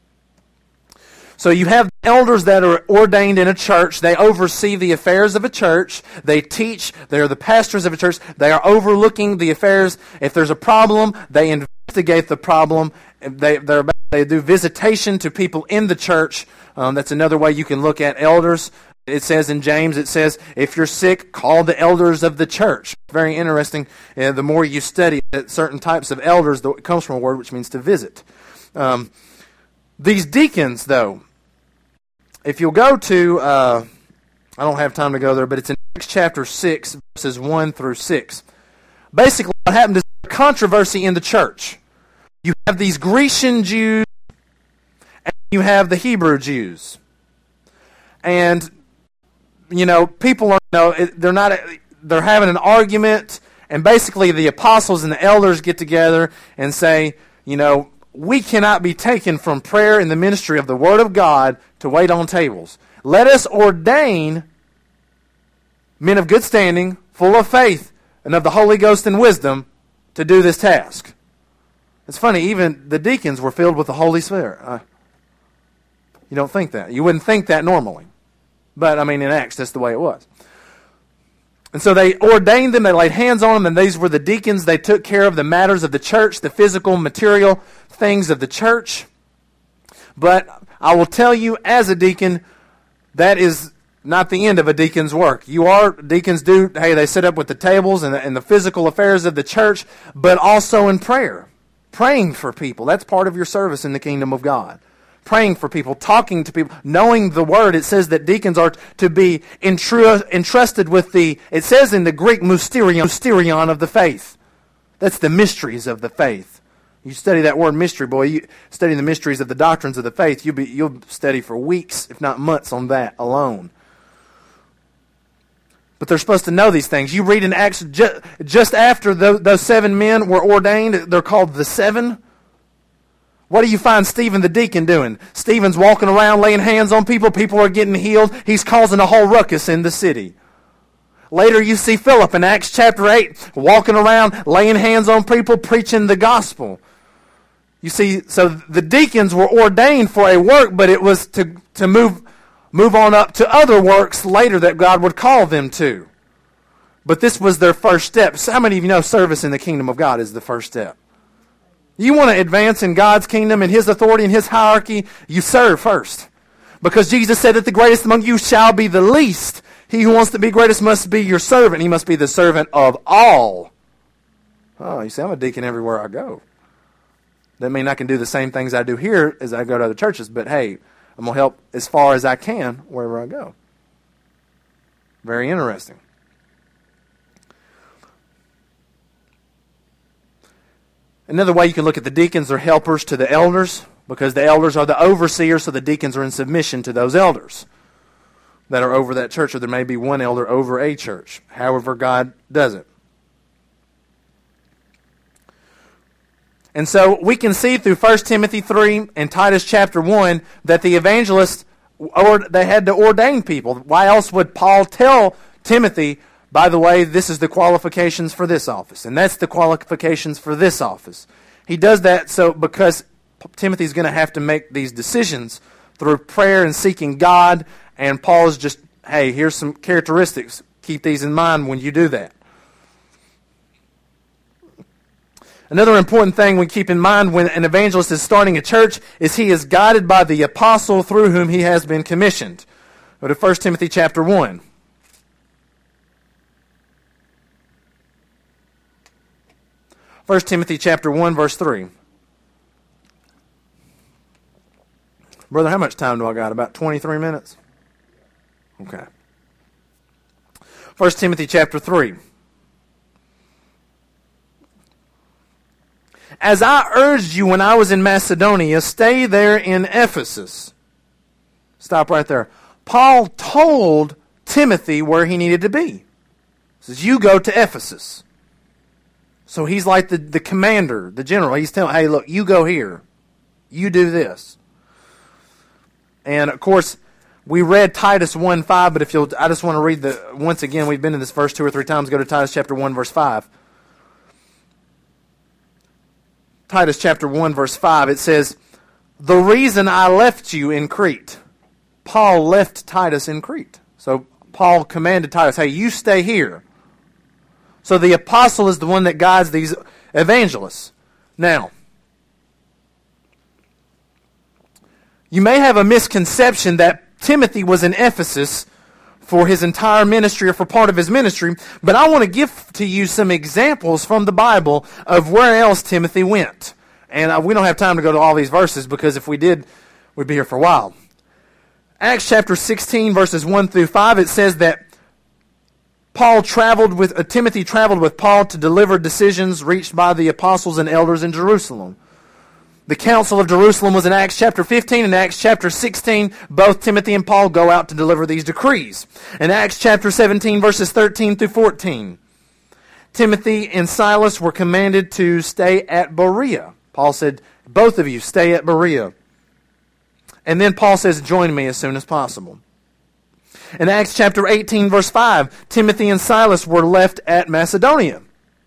So you have elders that are ordained in a church. They oversee the affairs of a church. They teach. They are the pastors of a church. They are overlooking the affairs. If there's a problem, they investigate the problem. They do visitation to people in the church. That's another way you can look at elders. It says in James, if you're sick, call the elders of the church. Very interesting. The more you study certain types of elders, it comes from a word which means to visit. These deacons, though, if you'll go to, I don't have time to go there, but it's in Acts chapter 6, verses 1 through 6. Basically, what happened is a controversy in the church. You have these Grecian Jews, and you have the Hebrew Jews. And, people are, they're having an argument, and basically the apostles and the elders get together and say, we cannot be taken from prayer and the ministry of the Word of God to wait on tables. Let us ordain men of good standing, full of faith, and of the Holy Ghost and wisdom to do this task. It's funny, even the deacons were filled with the Holy Spirit. You don't think that. You wouldn't think that normally. But, in Acts, that's the way it was. And so they ordained them, they laid hands on them, and these were the deacons. They took care of the matters of the church, the physical, material things of the church. But I will tell you, as a deacon, that is not the end of a deacon's work. Deacons they sit up with the tables and the physical affairs of the church, but also in prayer. Praying for people. That's part of your service in the kingdom of God. Praying for people, talking to people, knowing the word. It says that deacons are to be entrusted with it says in the Greek, mysterion of the faith. That's the mysteries of the faith. You study that word mystery, boy, you study the mysteries of the doctrines of the faith, you'll study for weeks, if not months, on that alone. But they're supposed to know these things. You read in Acts, just after those 7 men were ordained, they're called the 7. What do you find Stephen the deacon doing? Stephen's walking around laying hands on people. People are getting healed. He's causing a whole ruckus in the city. Later you see Philip in Acts chapter 8 walking around laying hands on people, preaching the gospel. You see, so the deacons were ordained for a work, but it was to move on up to other works later that God would call them to. But this was their first step. So how many of you know service in the kingdom of God is the first step? You want to advance in God's kingdom and His authority and His hierarchy, you serve first. Because Jesus said that the greatest among you shall be the least. He who wants to be greatest must be your servant. He must be the servant of all. Oh, you say, I'm a deacon everywhere I go. That means I can do the same things I do here as I go to other churches. But hey, I'm going to help as far as I can wherever I go. Very interesting. Another way you can look at the deacons are helpers to the elders, because the elders are the overseers, so the deacons are in submission to those elders that are over that church, or there may be one elder over a church, however God does it. And so we can see through 1 Timothy 3 and Titus chapter 1 that the evangelists, they had to ordain people. Why else would Paul tell Timothy, by the way, this is the qualifications for this office, and that's the qualifications for this office? He does that because Timothy's going to have to make these decisions through prayer and seeking God, and Paul's just, hey, here's some characteristics. Keep these in mind when you do that. Another important thing we keep in mind when an evangelist is starting a church is he is guided by the apostle through whom he has been commissioned. Go to 1 Timothy chapter 1. 1 Timothy chapter 1, verse 3. Brother, how much time do I got? About 23 minutes? Okay. 1 Timothy chapter 3. As I urged you when I was in Macedonia, stay there in Ephesus. Stop right there. Paul told Timothy where he needed to be. He says, you go to Ephesus. So he's like the commander, the general. He's telling, hey, look, you go here. You do this. And, of course, we read Titus 1:5, but I just want to read once again, we've been in this verse 2 or 3 times. Go to Titus chapter 1, verse 5. Titus chapter 1, verse 5, it says, the reason I left you in Crete. Paul left Titus in Crete. So Paul commanded Titus, hey, you stay here. So the apostle is the one that guides these evangelists. Now, you may have a misconception that Timothy was in Ephesus for his entire ministry or for part of his ministry, but I want to give to you some examples from the Bible of where else Timothy went. And we don't have time to go to all these verses, because if we did, we'd be here for a while. Acts chapter 16, verses 1 through 5, it says that Timothy traveled with Paul to deliver decisions reached by the apostles and elders in Jerusalem. The Council of Jerusalem was in Acts chapter 15. In Acts chapter 16, both Timothy and Paul go out to deliver these decrees. In Acts chapter 17, verses 13 through 14, Timothy and Silas were commanded to stay at Berea. Paul said, both of you stay at Berea. And then Paul says, join me as soon as possible. In Acts chapter 18, verse 5, Timothy and Silas were left at Macedonia.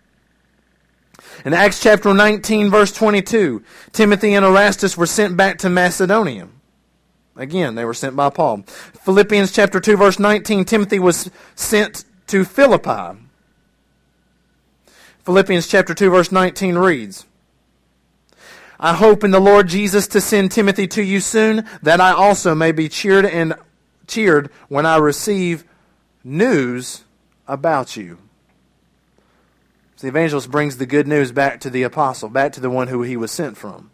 In Acts chapter 19, verse 22, Timothy and Erastus were sent back to Macedonia. Again, they were sent by Paul. Philippians chapter 2, verse 19, Timothy was sent to Philippi. Philippians chapter 2, verse 19 reads, I hope in the Lord Jesus to send Timothy to you soon, that I also may be cheered when I receive news about you. So the evangelist brings the good news back to the apostle, back to the one who he was sent from.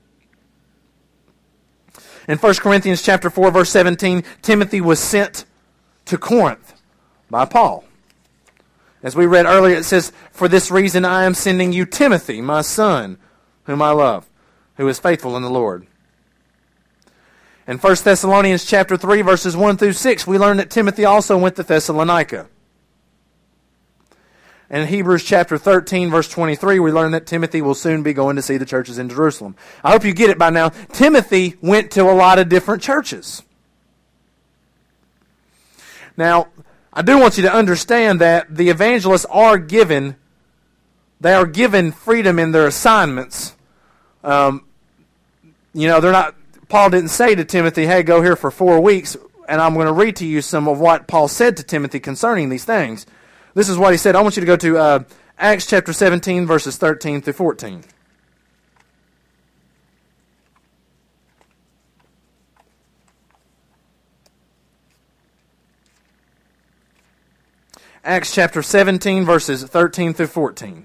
In 1 Corinthians chapter 4, verse 17, Timothy was sent to Corinth by Paul. As we read earlier, it says, for this reason I am sending you Timothy, my son, whom I love, who is faithful in the Lord. In 1 Thessalonians chapter 3, verses 1 through 6, we learn that Timothy also went to Thessalonica. And in Hebrews chapter 13, verse 23, we learn that Timothy will soon be going to see the churches in Jerusalem. I hope you get it by now. Timothy went to a lot of different churches. Now, I do want you to understand that the evangelists are given freedom in their assignments. They're not. Paul didn't say to Timothy, hey, go here for 4 weeks, and I'm going to read to you some of what Paul said to Timothy concerning these things. This is what he said. I want you to go to Acts chapter 17, verses 13 through 14. Acts chapter 17, verses 13 through 14.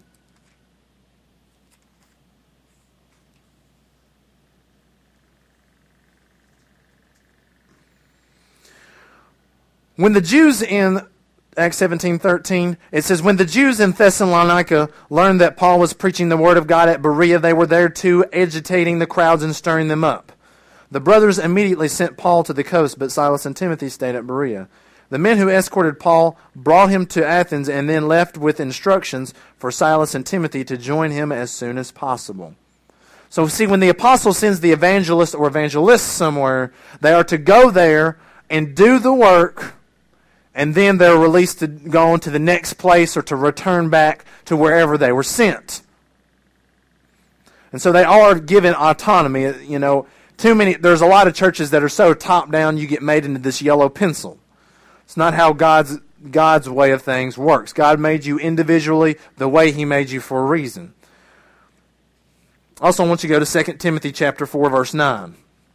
When the Jews in Acts 17:13, it says, when the Jews in Thessalonica learned that Paul was preaching the word of God at Berea, they were there too, agitating the crowds and stirring them up. The brothers immediately sent Paul to the coast, but Silas and Timothy stayed at Berea. The men who escorted Paul brought him to Athens and then left with instructions for Silas and Timothy to join him as soon as possible. So see, when the apostle sends the evangelist or evangelists somewhere, they are to go there and do the work, and then they're released to go on to the next place or to return back to wherever they were sent. And so they are given autonomy. There's a lot of churches that are so top down you get made into this yellow pencil. It's not how God's way of things works. God made you individually the way He made you for a reason. Also, I want you to go to 2 Timothy chapter 4, verse 9.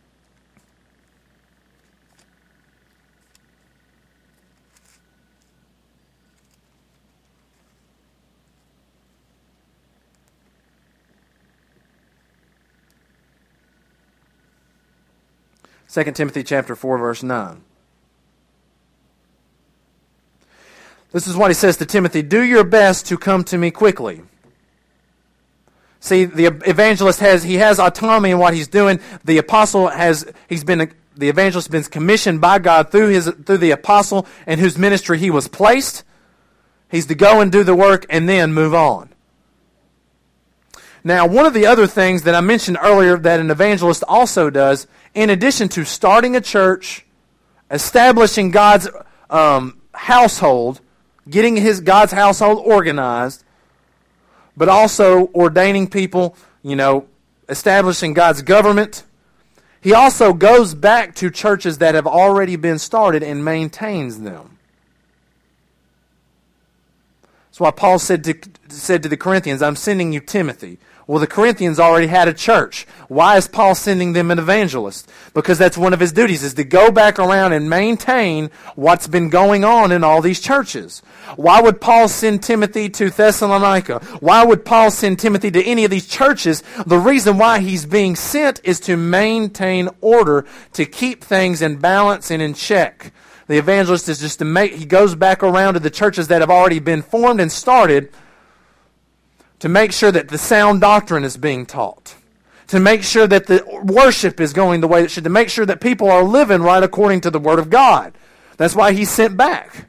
Second Timothy chapter 4, verse 9. This is what he says to Timothy, do your best to come to me quickly. See, the evangelist has autonomy in what he's doing. The evangelist has been commissioned by God through the apostle in whose ministry he was placed. He's to go and do the work and then move on. Now, one of the other things that I mentioned earlier that an evangelist also does, in addition to starting a church, establishing God's household, getting God's household organized, but also ordaining people, establishing God's government, he also goes back to churches that have already been started and maintains them. That's why Paul said to the Corinthians, I'm sending you Timothy. Well, the Corinthians already had a church. Why is Paul sending them an evangelist? Because that's one of his duties, is to go back around and maintain what's been going on in all these churches. Why would Paul send Timothy to Thessalonica? Why would Paul send Timothy to any of these churches? The reason why he's being sent is to maintain order, to keep things in balance and in check. The evangelist is just he goes back around to the churches that have already been formed and started to make sure that the sound doctrine is being taught, to make sure that the worship is going the way it should, to make sure that people are living right according to the Word of God. That's why he's sent back.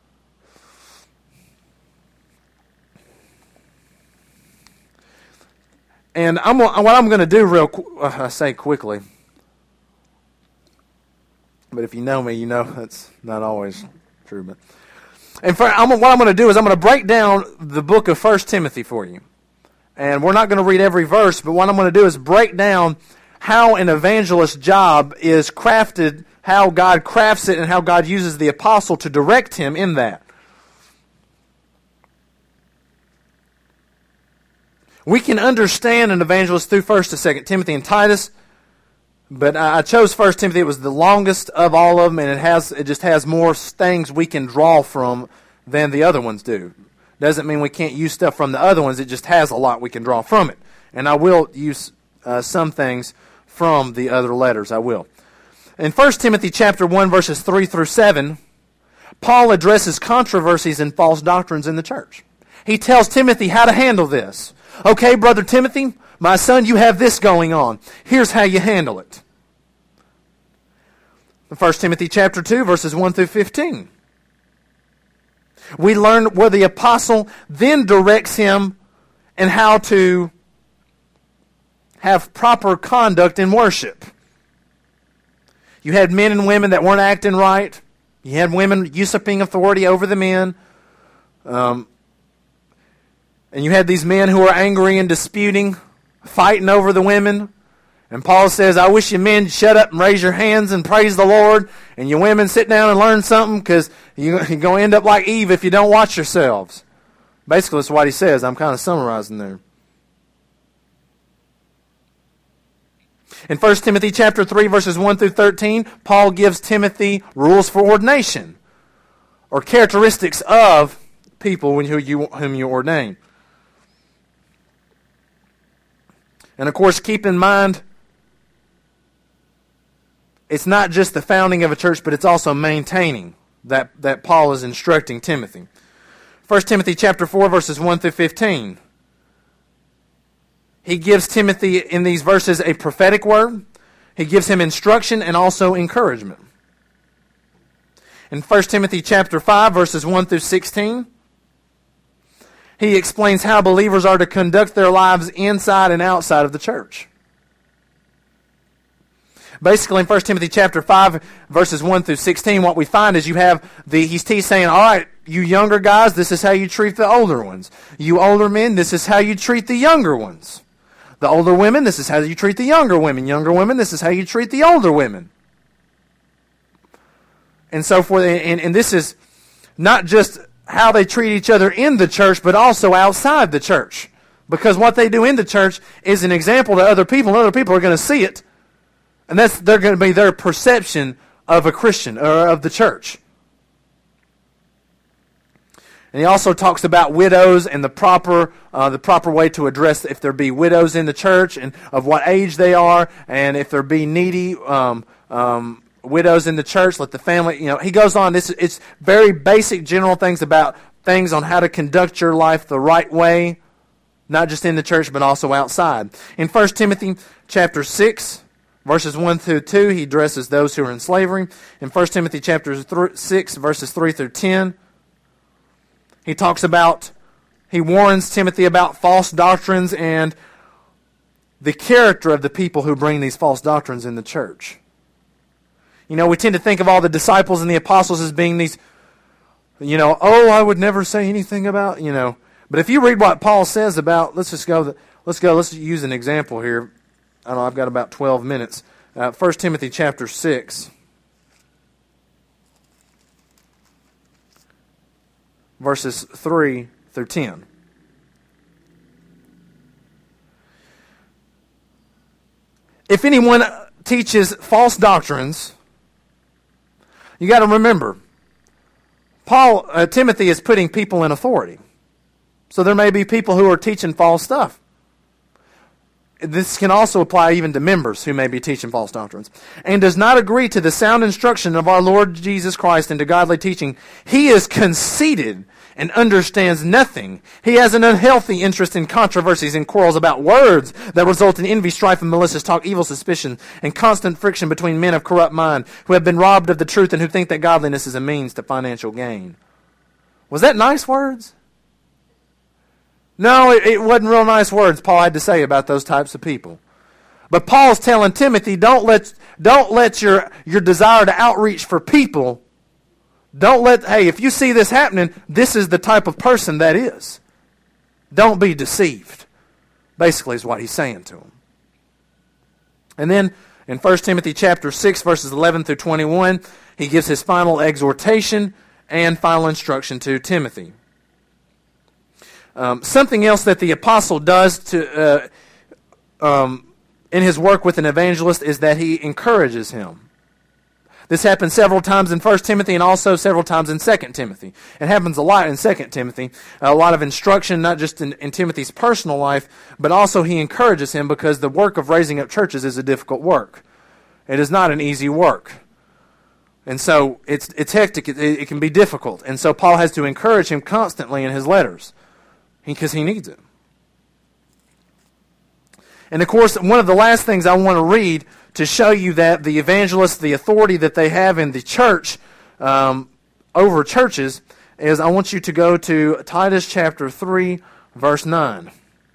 And what I'm going to do I say quickly, but if you know me, you know that's not always true. But what I'm going to do is I'm going to break down the book of 1 Timothy for you. And we're not going to read every verse, but what I'm going to do is break down how an evangelist's job is crafted, how God crafts it, and how God uses the apostle to direct him in that. We can understand an evangelist through 1 to 2 Timothy and Titus, but I chose 1 Timothy. It was the longest of all of them, and it just has more things we can draw from than the other ones do. Doesn't mean we can't use stuff from the other ones. It just has a lot we can draw from it. And I will use some things from the other letters. I will. In 1 Timothy chapter 1, verses 3 through 7, Paul addresses controversies and false doctrines in the church. He tells Timothy how to handle this. Okay, brother Timothy, my son, you have this going on. Here's how you handle it. 1 Timothy chapter 2, verses 1 through 15. We learn where the apostle then directs him and how to have proper conduct in worship. You had men and women that weren't acting right. You had women usurping authority over the men. And you had these men who were angry and disputing, fighting over the women. And Paul says, I wish you men shut up and raise your hands and praise the Lord. And you women sit down and learn something, because you're going to end up like Eve if you don't watch yourselves. Basically, that's what he says. I'm kind of summarizing there. In 1 Timothy chapter 3, verses 1 through 13, Paul gives Timothy rules for ordination, or characteristics of people whom you ordain. And of course, keep in mind, it's not just the founding of a church, but it's also maintaining that Paul is instructing Timothy. 1 Timothy chapter 4, verses 1 through 15. He gives Timothy in these verses a prophetic word. He gives him instruction and also encouragement. In 1 Timothy chapter 5, verses 1 through 16, he explains how believers are to conduct their lives inside and outside of the church. Basically, in 1 Timothy chapter 5, verses 1 through 16, what we find is he's saying, all right, you younger guys, this is how you treat the older ones. You older men, this is how you treat the younger ones. The older women, this is how you treat the younger women. Younger women, this is how you treat the older women. And so forth. And this is not just how they treat each other in the church, but also outside the church. Because what they do in the church is an example to other people, and other people are going to see it. And they're going to be their perception of a Christian, or of the church. And he also talks about widows and the proper way to address if there be widows in the church, and of what age they are, and if there be needy widows in the church, let the family. He goes on. It's very basic, general things about things on how to conduct your life the right way, not just in the church but also outside. In 1 Timothy chapter 6, verses 1 through 2, he addresses those who are in slavery. In 1 Timothy chapter 6, verses 3 through 10. He warns Timothy about false doctrines and the character of the people who bring these false doctrines in the church. We tend to think of all the disciples and the apostles as being these, I would never say anything about, But if you read what Paul says about, let's use an example here. I know I've got about 12 minutes. 1 Timothy chapter 6. Verses 3 through 10. If anyone teaches false doctrines, you got to remember, Timothy is putting people in authority. So there may be people who are teaching false stuff. This can also apply even to members who may be teaching false doctrines. And does not agree to the sound instruction of our Lord Jesus Christ and to godly teaching. He is conceited and understands nothing. He has an unhealthy interest in controversies and quarrels about words that result in envy, strife, and malicious talk, evil suspicion, and constant friction between men of corrupt mind who have been robbed of the truth and who think that godliness is a means to financial gain. Was that nice words? No, it wasn't real nice words Paul had to say about those types of people. But Paul's telling Timothy, don't let your desire to outreach for people, if you see this happening, this is the type of person that is. Don't be deceived, basically is what he's saying to him. And then in 1 Timothy chapter 6, verses 11 through 21, he gives his final exhortation and final instruction to Timothy. Something else that the apostle does in his work with an evangelist is that he encourages him. This happens several times in 1 Timothy and also several times in 2 Timothy. It happens a lot in 2 Timothy. A lot of instruction, not just in Timothy's personal life, but also he encourages him because the work of raising up churches is a difficult work. It is not an easy work. And so it's hectic. It can be difficult. And so Paul has to encourage him constantly in his letters because he needs it. And of course, one of the last things I want to read to show you that the evangelists, the authority that they have in the church over churches, is I want you to go to Titus chapter 3, verse 9.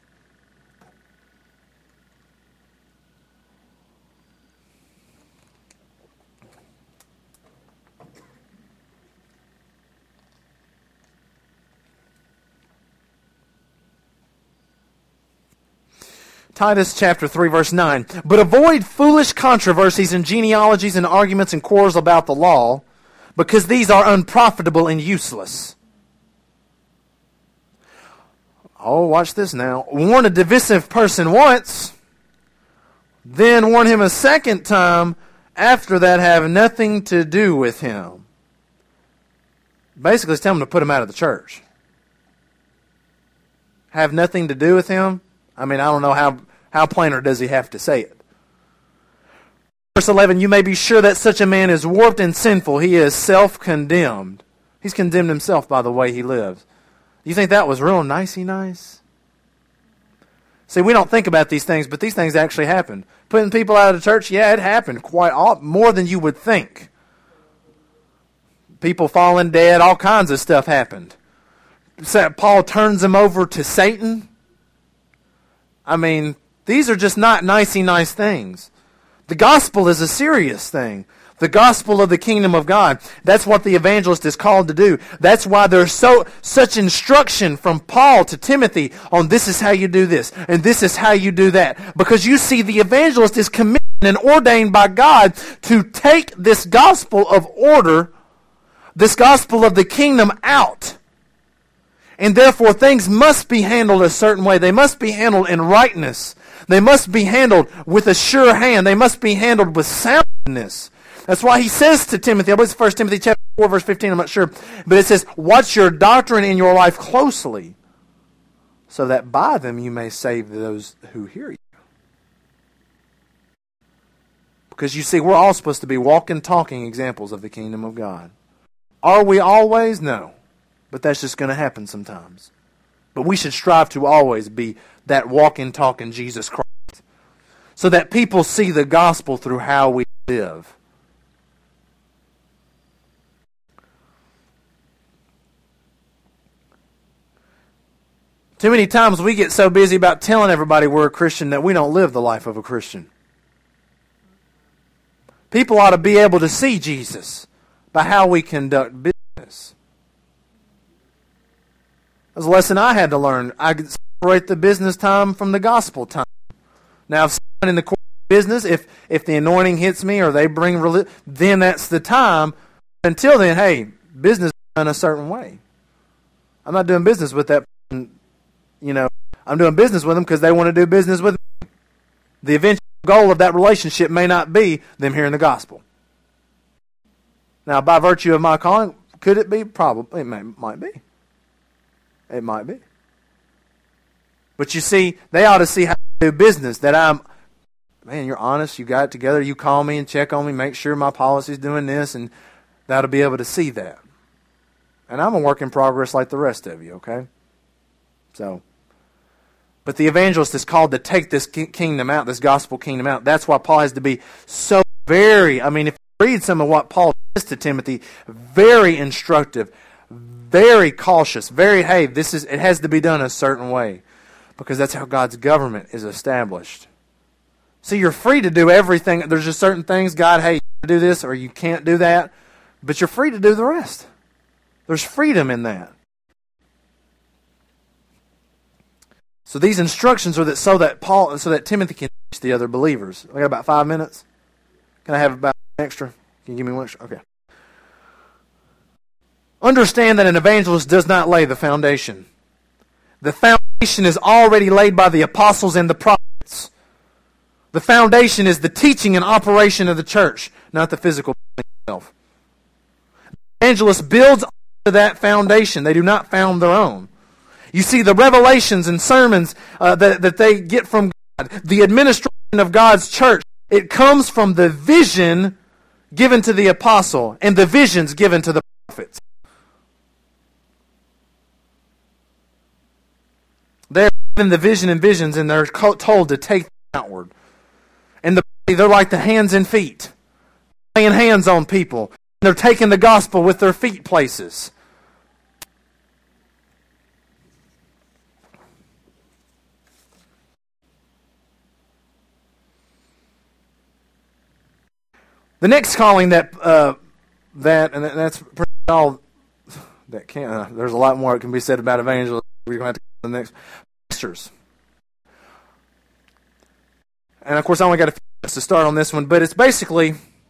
Titus chapter 3, verse 9. But avoid foolish controversies and genealogies and arguments and quarrels about the law, because these are unprofitable and useless. Oh, watch this now. Warn a divisive person once, then warn him a second time. After that, have nothing to do with him. Basically, it's telling him to put him out of the church. Have nothing to do with him? I mean, I don't know how plainer does he have to say it. Verse 11, you may be sure that such a man is warped and sinful. He is self-condemned. He's condemned himself by the way he lives. You think that was real nicey nice? See, we don't think about these things, but these things actually happen. Putting people out of the church, yeah, it happened more than you would think. People falling dead, all kinds of stuff happened. Paul turns them over to Satan. I mean, these are just not nicey nice things. The gospel is a serious thing. The gospel of the kingdom of God. That's what the evangelist is called to do. That's why there's such instruction from Paul to Timothy on this is how you do this, and this is how you do that. Because you see, the evangelist is commissioned and ordained by God to take this gospel of order, this gospel of the kingdom out. And therefore, things must be handled a certain way. They must be handled in rightness. They must be handled with a sure hand. They must be handled with soundness. That's why he says to Timothy, I believe it's 1 Timothy chapter 4, verse 15, I'm not sure, but it says, watch your doctrine in your life closely, so that by them you may save those who hear you. Because you see, we're all supposed to be walking, talking examples of the kingdom of God. Are we always? No. But that's just going to happen sometimes. But we should strive to always be that walking, talking Jesus Christ, so that people see the gospel through how we live. Too many times we get so busy about telling everybody we're a Christian that we don't live the life of a Christian. People ought to be able to see Jesus by how we conduct business. That's a lesson I had to learn. I could separate the business time from the gospel time. Now, if someone in the course of business, if the anointing hits me or they bring religion, then that's the time. Until then, hey, business is done a certain way. I'm not doing business with that person, I'm doing business with them because they want to do business with me. The eventual goal of that relationship may not be them hearing the gospel. Now, by virtue of my calling, could it be? Probably. It might be. It might be. But you see, they ought to see how I do business. That man, you're honest, you got it together, you call me and check on me, make sure my policy's doing this, and that'll be able to see that. And I'm a work in progress like the rest of you, okay? But the evangelist is called to take this kingdom out, this gospel kingdom out. That's why Paul has to be so if you read some of what Paul says to Timothy, very instructive, very cautious, it has to be done a certain way, because that's how God's government is established. See, you're free to do everything. There's just certain things, God, you can do this or you can't do that, but you're free to do the rest. There's freedom in that. So these instructions are so that Timothy can teach the other believers. I got about 5 minutes. Can I have about an extra? Can you give me one extra? Okay. Understand that an evangelist does not lay the foundation. The foundation is already laid by the apostles and the prophets. The foundation is the teaching and operation of the church, not the physical building itself. The evangelist builds onto that foundation. They do not found their own. You see, the revelations and sermons that they get from God, the administration of God's church, it comes from the vision given to the apostle and the visions given to the prophets. They're given the vision and visions, and they're told to take them outward. And they're like the hands and feet, laying hands on people. They're taking the gospel with their feet places. The next calling that's pretty all that can. There's a lot more that can be said about evangelists. We're going to have to go to the next. Pastors. And of course, I only got a few minutes to start on this one, but it's basically,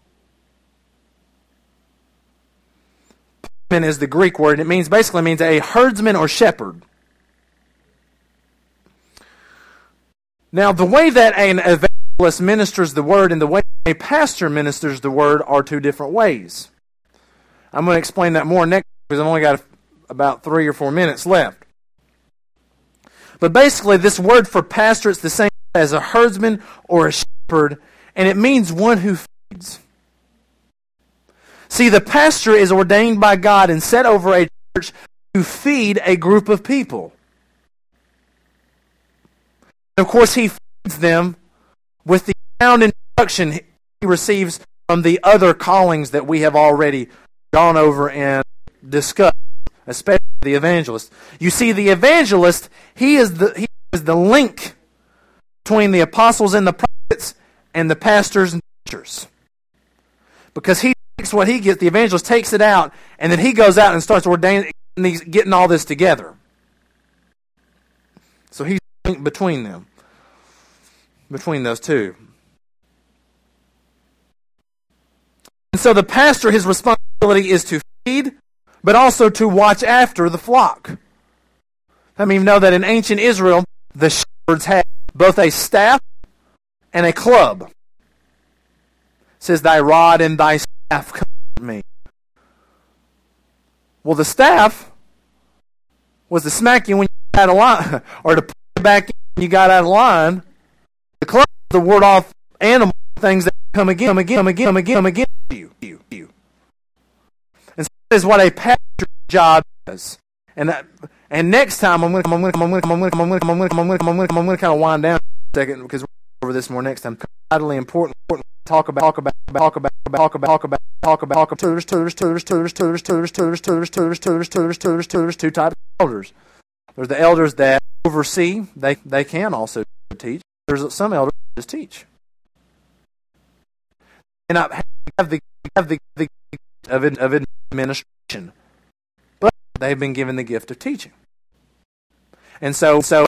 is the Greek word. It basically means a herdsman or shepherd. Now, the way that an evangelist ministers the word and the way a pastor ministers the word are two different ways. I'm going to explain that more next because I've only got about 3 or 4 minutes left. But basically, this word for pastor is the same as a herdsman or a shepherd, and it means one who feeds. See, the pastor is ordained by God and set over a church to feed a group of people. Of course, he feeds them with the sound instruction he receives from the other callings that we have already gone over and discussed, especially the evangelist. You see, the evangelist, he is the link between the apostles and the prophets and the pastors and teachers. Because he takes what he gets, the evangelist takes it out, and then he goes out and starts ordaining, and he's getting all this together. So he's the link between them, between those two. And so the pastor, his responsibility is to feed, but also to watch after the flock. I mean, you know that in ancient Israel, the shepherds had both a staff and a club. It says, "Thy rod and thy staff comfort me." Well, the staff was to smack you when you got out of line, or to put you back in when you got out of line. The club was to ward off animal things that come again you. And so that is what a pastor's job is. And next time I'm going to kind of wind down a second because we'll go over this more next time. Vitally important talk about two types of elders. There's the elders that oversee; they can also teach. There's some elders that just teach. And I have the of administration, but they've been given the gift of teaching. And so